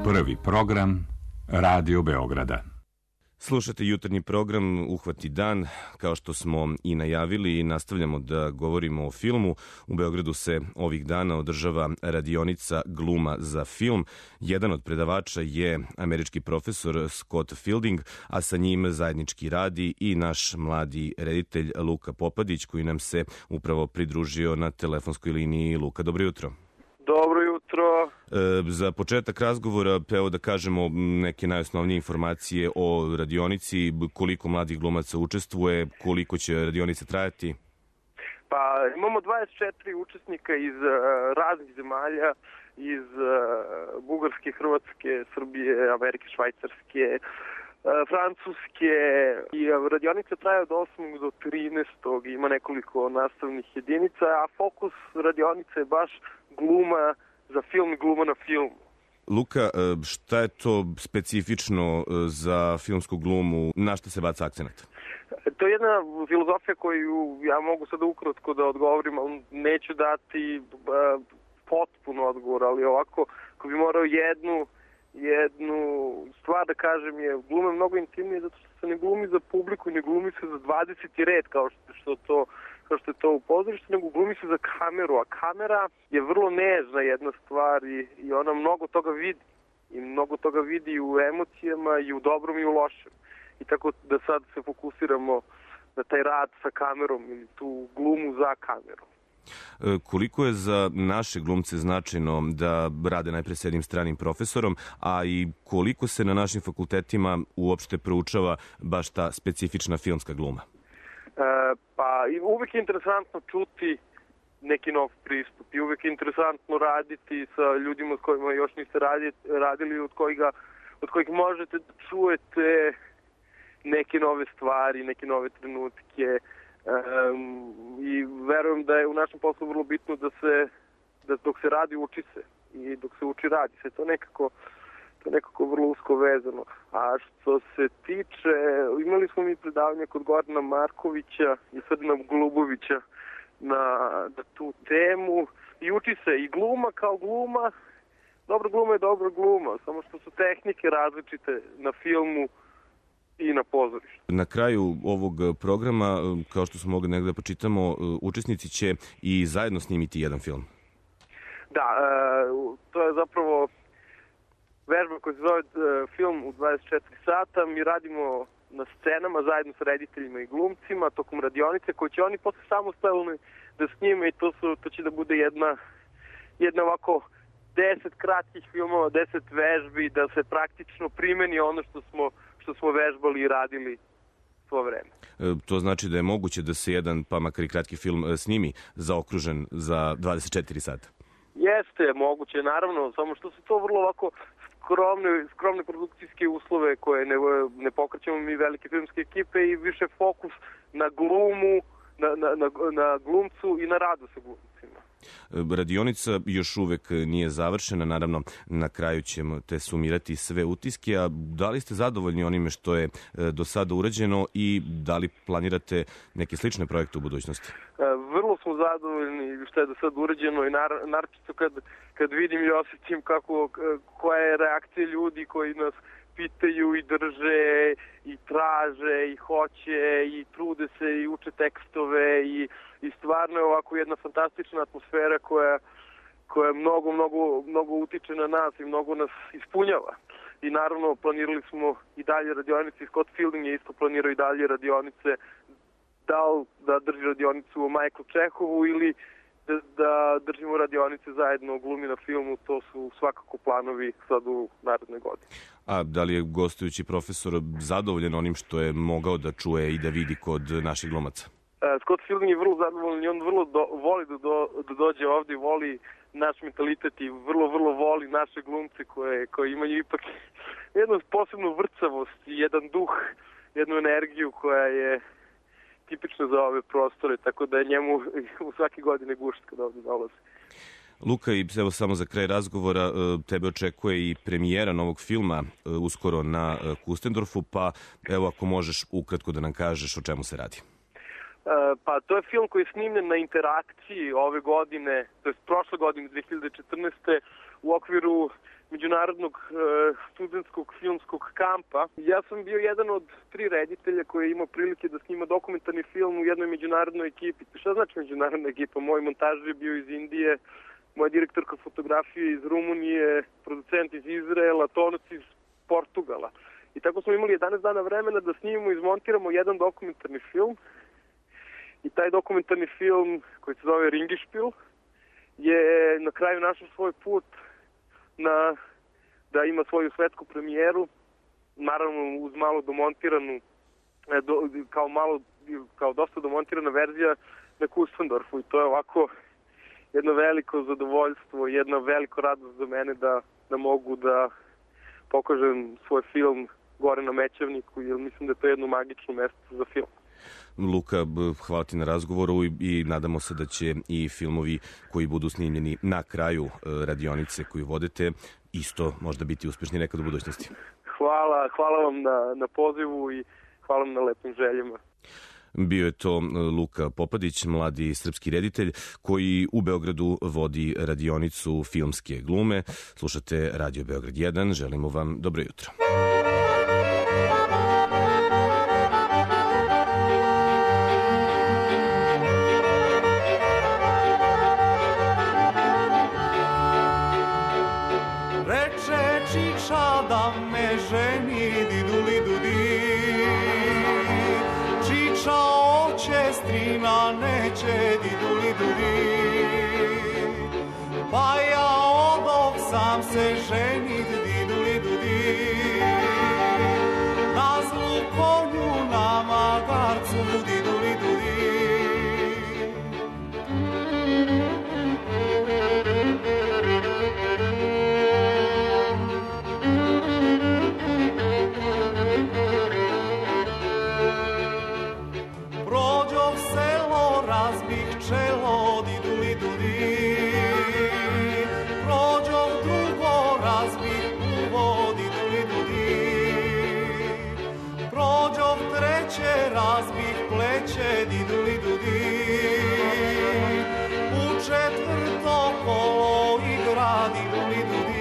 Prvi program Radio Beograda. Slušate jutarnji program Uhvati dan. Kao što smo i najavili, nastavljamo da govorimo o filmu. U Beogradu se ovih dana održava radionica Gluma za film. Jedan od predavača je američki profesor Scott Fielding, a sa njim zajednički radi i naš mladi reditelj Luka Popadić, koji nam se upravo pridružio na telefonskoj liniji. Luka, dobro jutro. Dobro jutro. Za početak razgovora, evo da kažemo neke najosnovnije informacije o radionici, koliko mladih glumaca učestvuje, koliko će radionica trajati? Pa imamo 24 učesnika iz raznih zemalja, iz Bugarske, Hrvatske, Srbije, Amerike, Švajcarske, Francuske, i radionica traje od 8. do 13. Ima nekoliko nastavnih jedinica, a fokus radionice je baš gluma za film i gluma na filmu. Luka, šta je to specifično za filmsku glumu, na što se baca akcenat? To je jedna filozofija koju ja mogu sada ukratko da odgovorim, ali neću dati potpuno odgovor, ali ovako, ko bi morao jednu stvar da kažem, je gluma mnogo intimnije zato što se ne glumi za publiku i ne glumi se za 20. red kao što je to u pozorištu, nego glumi se za kameru, a kamera je vrlo nežna jedna stvar i ona mnogo toga vidi. I mnogo toga vidi u emocijama i u dobrom i u lošem. I tako da sad se fokusiramo na taj rad sa kamerom ili tu glumu za kamerom. Koliko je za naše glumce značajno da rade najpre s jednim stranim profesorom, a i koliko se na našim fakultetima uopšte proučava baš ta specifična filmska gluma? Pa uvek je interesantno čuti neki nov pristup i uvek je interesantno raditi sa ljudima s kojima još niste radili, od kojih možete da čujete neke nove stvari, neke nove trenutke. I verujem da je u našem poslu vrlo bitno da dok se radi uči se i dok se uči radi se. To je nekako vrlo usko vezano. A što se tiče, imali smo mi predavanje kod Gordana Markovića i Srđana Golubovića na tu temu i uči se i gluma kao gluma. Dobra gluma je dobra gluma, samo što su tehnike različite na filmu i na pozorištu. Na kraju ovog programa, kao što smo mogli negde da počitamo, učesnici će i zajedno snimiti jedan film. Da, to je zapravo vežba koja se zove film u 24 sata. Mi radimo na scenama zajedno sa rediteljima i glumcima tokom radionice koje će oni posle samostalno da snime i to će da bude jedna ovako 10 kratkih filmova, 10 vežbi, da se praktično primeni ono što smo vežbali i radili svo vreme. To znači da je moguće da se jedan, pa makar i kratki film, snimi zaokružen za 24 sata? Jeste, moguće, naravno, samo što su to vrlo ovako skromne produkcijske uslove koje ne pokrećemo mi velike filmske ekipe i više fokus na glumu, na glumcu i na radu sa glumcima. Radionica još uvek nije završena, naravno na kraju ćemo te sumirati sve utiske, a da li ste zadovoljni onime što je do sada urađeno i da li planirate neke slične projekte u budućnosti? Vrlo smo zadovoljni što je do sada urađeno i naročito kad vidim i osjetim koja je reakcija ljudi koji nas pitaju i drže i traže i hoće i trude se i uče tekstove i stvarno je ovako jedna fantastična atmosfera koja mnogo utiče na nas i mnogo nas ispunjava. I naravno planirali smo i dalje radionice, Scott Fielding je isto planirao i dalje radionice, da drži radionicu o Michaelu Čehovu ili da držimo radionice zajedno o glumi na filmu, to su svakako planovi sad u narednoj godini. A da li je gostujući profesor zadovoljen onim što je mogao da čuje i da vidi kod naših glumaca? Scott Fielding je vrlo zadovoljan i on vrlo voli da dođe ovdje, voli naš mentalitet i vrlo voli naše glumce koje imaju ipak jednu posebnu vrcavost i jedan duh, jednu energiju koja je tipično za ove prostore, tako da je njemu u svake godine gušt kada ovdje dolazi. Luka, i evo samo za kraj razgovora, tebe očekuje i premijera novog filma uskoro na Kustendorfu, pa evo ako možeš ukratko da nam kažeš o čemu se radi. Pa to je film koji je snimljen na interakciji ove godine, to je prošle godine, 2014. u okviru međunarodnog studentskog filmskog kampa. Ja sam bio jedan od 3 reditelja koji je imao prilike da snima dokumentarni film u jednoj međunarodnoj ekipi. Šta znači međunarodna ekipa? Moj montažer je bio iz Indije, moja direktorka fotografije iz Rumunije, producent iz Izraela, tonac iz Portugala. I tako smo imali 11 dana vremena da snimimo i izmontiramo jedan dokumentarni film. I taj dokumentarni film, koji se zove Ringišpil, je na kraju našao svoj put da ima svoju svetsku premijeru, naravno uz malo domontiranu, kao dosta domontirana verzija na Kustendorfu. I to je ovako jedno veliko zadovoljstvo, jedna veliko radost za mene da mogu da pokažem svoj film gore na Mećavniku, jer mislim da je to jedno magično mesto za film. Luka, hvala ti na razgovoru i nadamo se da će i filmovi koji budu snimljeni na kraju radionice koju vodite isto možda biti uspešni nekad u budućnosti. Hvala vam na pozivu i hvala vam na lepim željama. Bio je to Luka Popadić, mladi srpski reditelj koji u Beogradu vodi radionicu filmske glume. Slušate Radio Beograd 1, želimo vam dobro jutro. Da me ženi diduli dudi, čiča oće strina neće diduli dudi, pa ja odok sam se ženit diduli dudi, na zlu konju na magarcu diduli dudi. Čelo diduli dudi, prođov drugo razbih uvo diduli dudi, prođov treće razbih pleće diduli dudi, u četvrto kolo igra diduli dudi.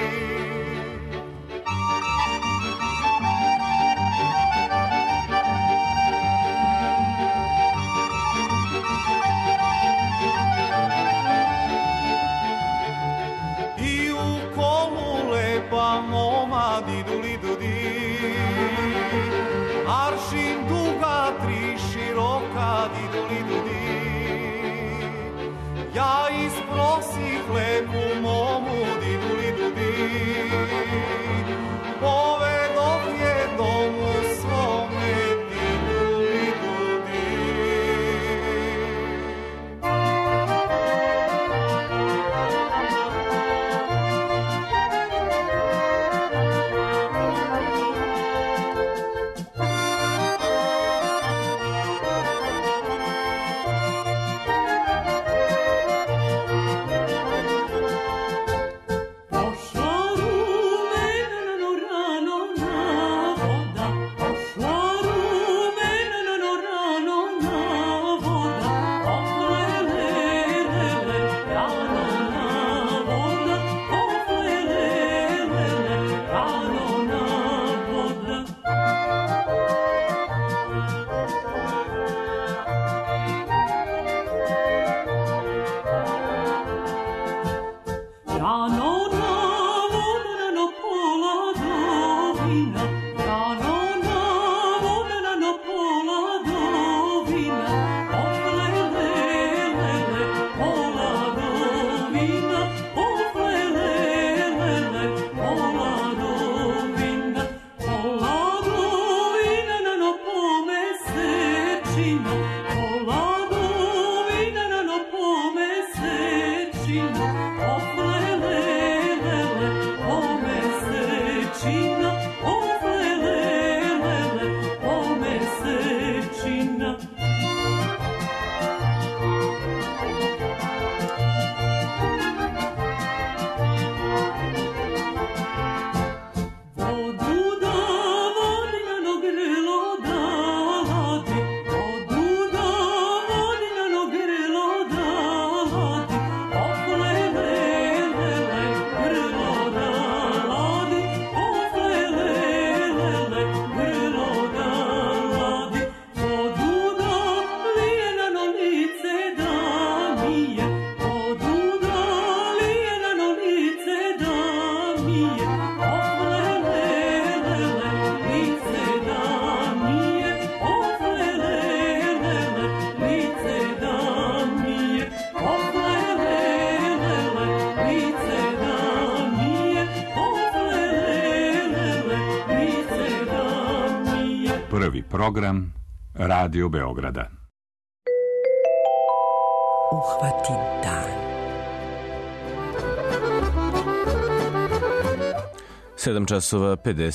Pa moma diduli dudi, aršin duga, 3 široka diduli dudi, ja isprosih lepu momu diduli dudi, povedoh je domu svome diduli dudi. Prvi program Radio Beograda. Uhvati dan. 7 časova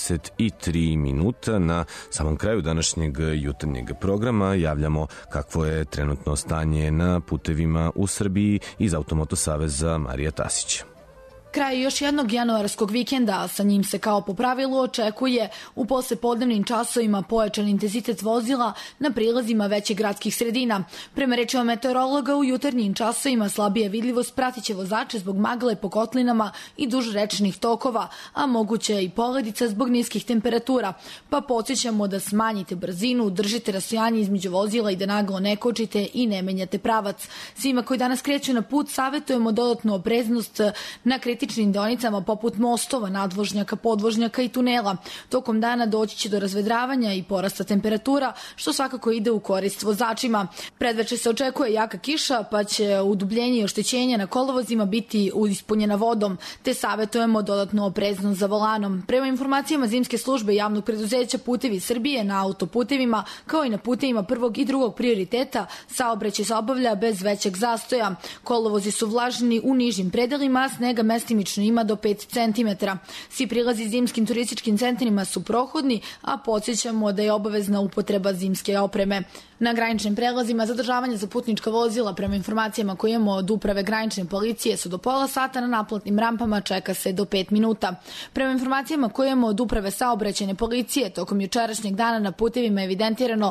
53 minuta. Na samom kraju današnjeg jutarnjeg programa javljamo kakvo je trenutno stanje na putevima u Srbiji iz Automoto saveza Marija Tasić. Kraj još jednog januarskog vikenda, a sa njim se kao po pravilu očekuje u poslepodnevnim časovima pojačan intenzitet vozila na prilazima većih gradskih sredina. Prema rečima meteorologa, u jutarnjim časovima slabija vidljivost pratit će vozače zbog magle po kotlinama i duž rečnih tokova, a moguće i poledica zbog niskih temperatura. Pa podsjećamo da smanjite brzinu, držite rastojanje između vozila i da naglo ne kočite i ne menjate pravac. Svima koji danas kreću na put savjetujemo dodatnu opreznost na kritičnim deonicama poput mostova, nadvožnjaka, podvožnjaka i tunela. Tokom dana doći će do razvedravanja i porasta temperatura, što svakako ide u korist vozačima. Predveče se očekuje jaka kiša, pa će udubljenje i oštećenja na kolovozima biti ispunjena vodom, te savjetujemo dodatnu opreznost za volanom. Prema informacijama zimske službe javnog preduzeća Putevi Srbije, na autoputevima, kao i na putevima prvog i drugog prioriteta, saobraćaj se obavlja bez većeg zastoja. Kolovozi su vlažni u nižim predelima, a snega mestimično ima do 5 cm. Svi prilazi zimskim turističkim centrima su prohodni, a podsjećamo da je obavezna upotreba zimske opreme. Na graničnim prelazima zadržavanje za putnička vozila, prema informacijama koje imamo od uprave granične policije, su do pola sata, na naplatnim rampama čeka se do 5 minuta. Prema informacijama koje imamo od uprave saobraćajne policije, tokom jučerašnjeg dana na putevima je evidentirano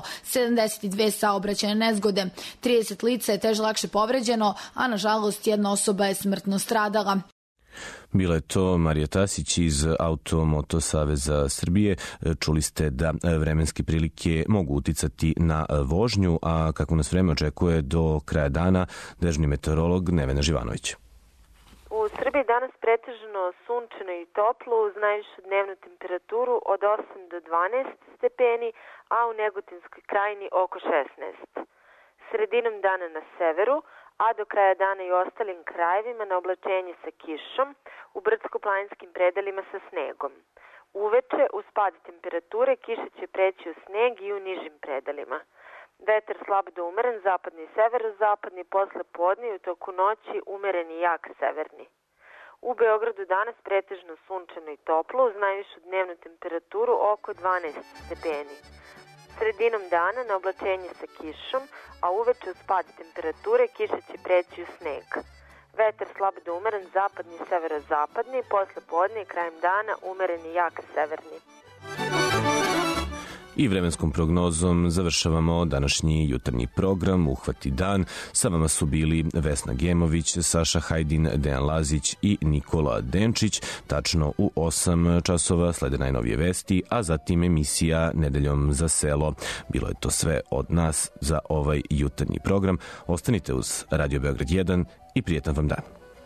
72 saobraćajne nezgode. 30 lica je teže lakše povređeno, a nažalost jedna osoba je smrtno stradala. Bila je to Marija Tasić iz Automoto saveza Srbije. Čuli ste da vremenske prilike mogu uticati na vožnju, a kako nas vreme očekuje do kraja dana, dežurni meteorolog Nevena Živanović. U Srbiji danas pretežno sunčano i toplo uz najvišu dnevnu temperaturu od 8 do 12 stepeni, a u Negotinskoj krajini oko 16. Sredinom dana na severu, a do kraja dana i ostalim krajevima na oblačenje sa kišom, u brdsko-planinskim predelima sa snegom. Uveče, uz pad temperature, kiša će preći u sneg i u nižim predelima. Vetar slab do umeren, zapadni i severozapadni, posle podne i u toku noći umeren i jak severni. U Beogradu danas pretežno sunčano i toplo uz najvišu dnevnu temperaturu oko 12 stepeni. Sredinom dana na oblačenje sa kišom, a uveče uz pad temperature kiša će preći u sneg. Vetar slab do umeren, zapadni i severozapadni, posle podne i krajem dana umeren i jak severni. I vremenskom prognozom završavamo današnji jutarnji program Uhvati dan. Sa vama su bili Vesna Gemović, Saša Hajdin, Dejan Lazić i Nikola Denčić. Tačno u 8 časova slede najnovije vesti, a zatim emisija Nedeljom za selo. Bilo je to sve od nas za ovaj jutarnji program. Ostanite uz Radio Beograd 1 i prijetan vam dan.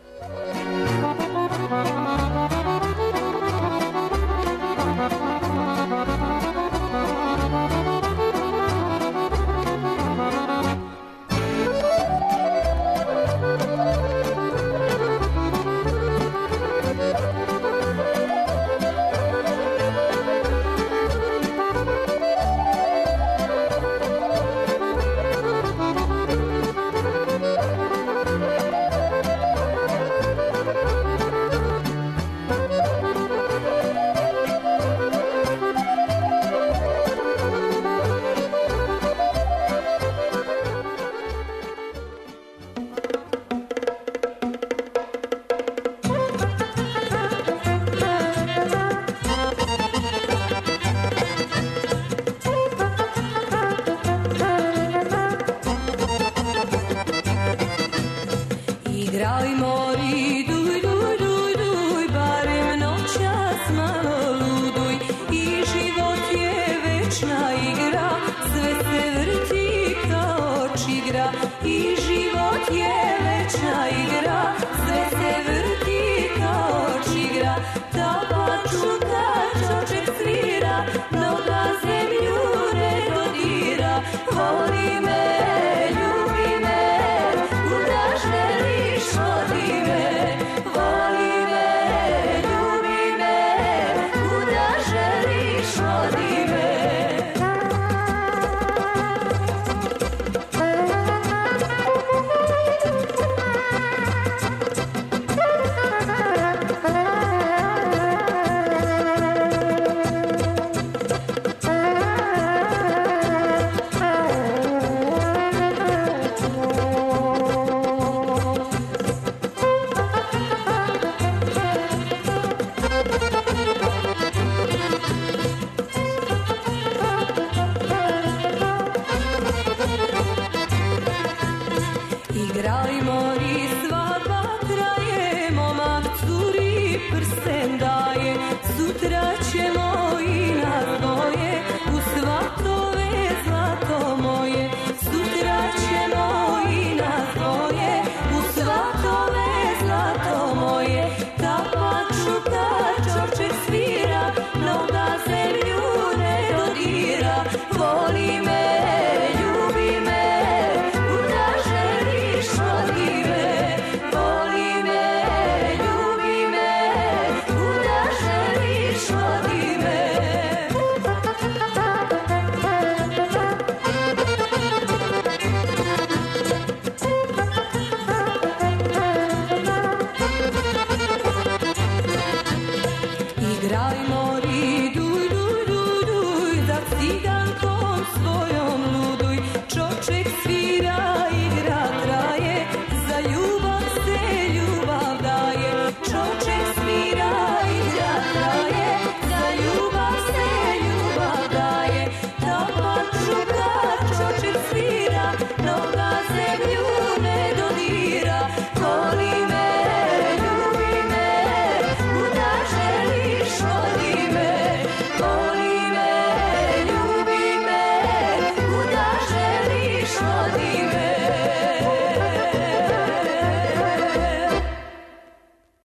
Igrali mori, duj, duj, duj, duj, barem noćas malo luduj. I život je večna igra, sve se vrti kao čigra. I život je večna igra,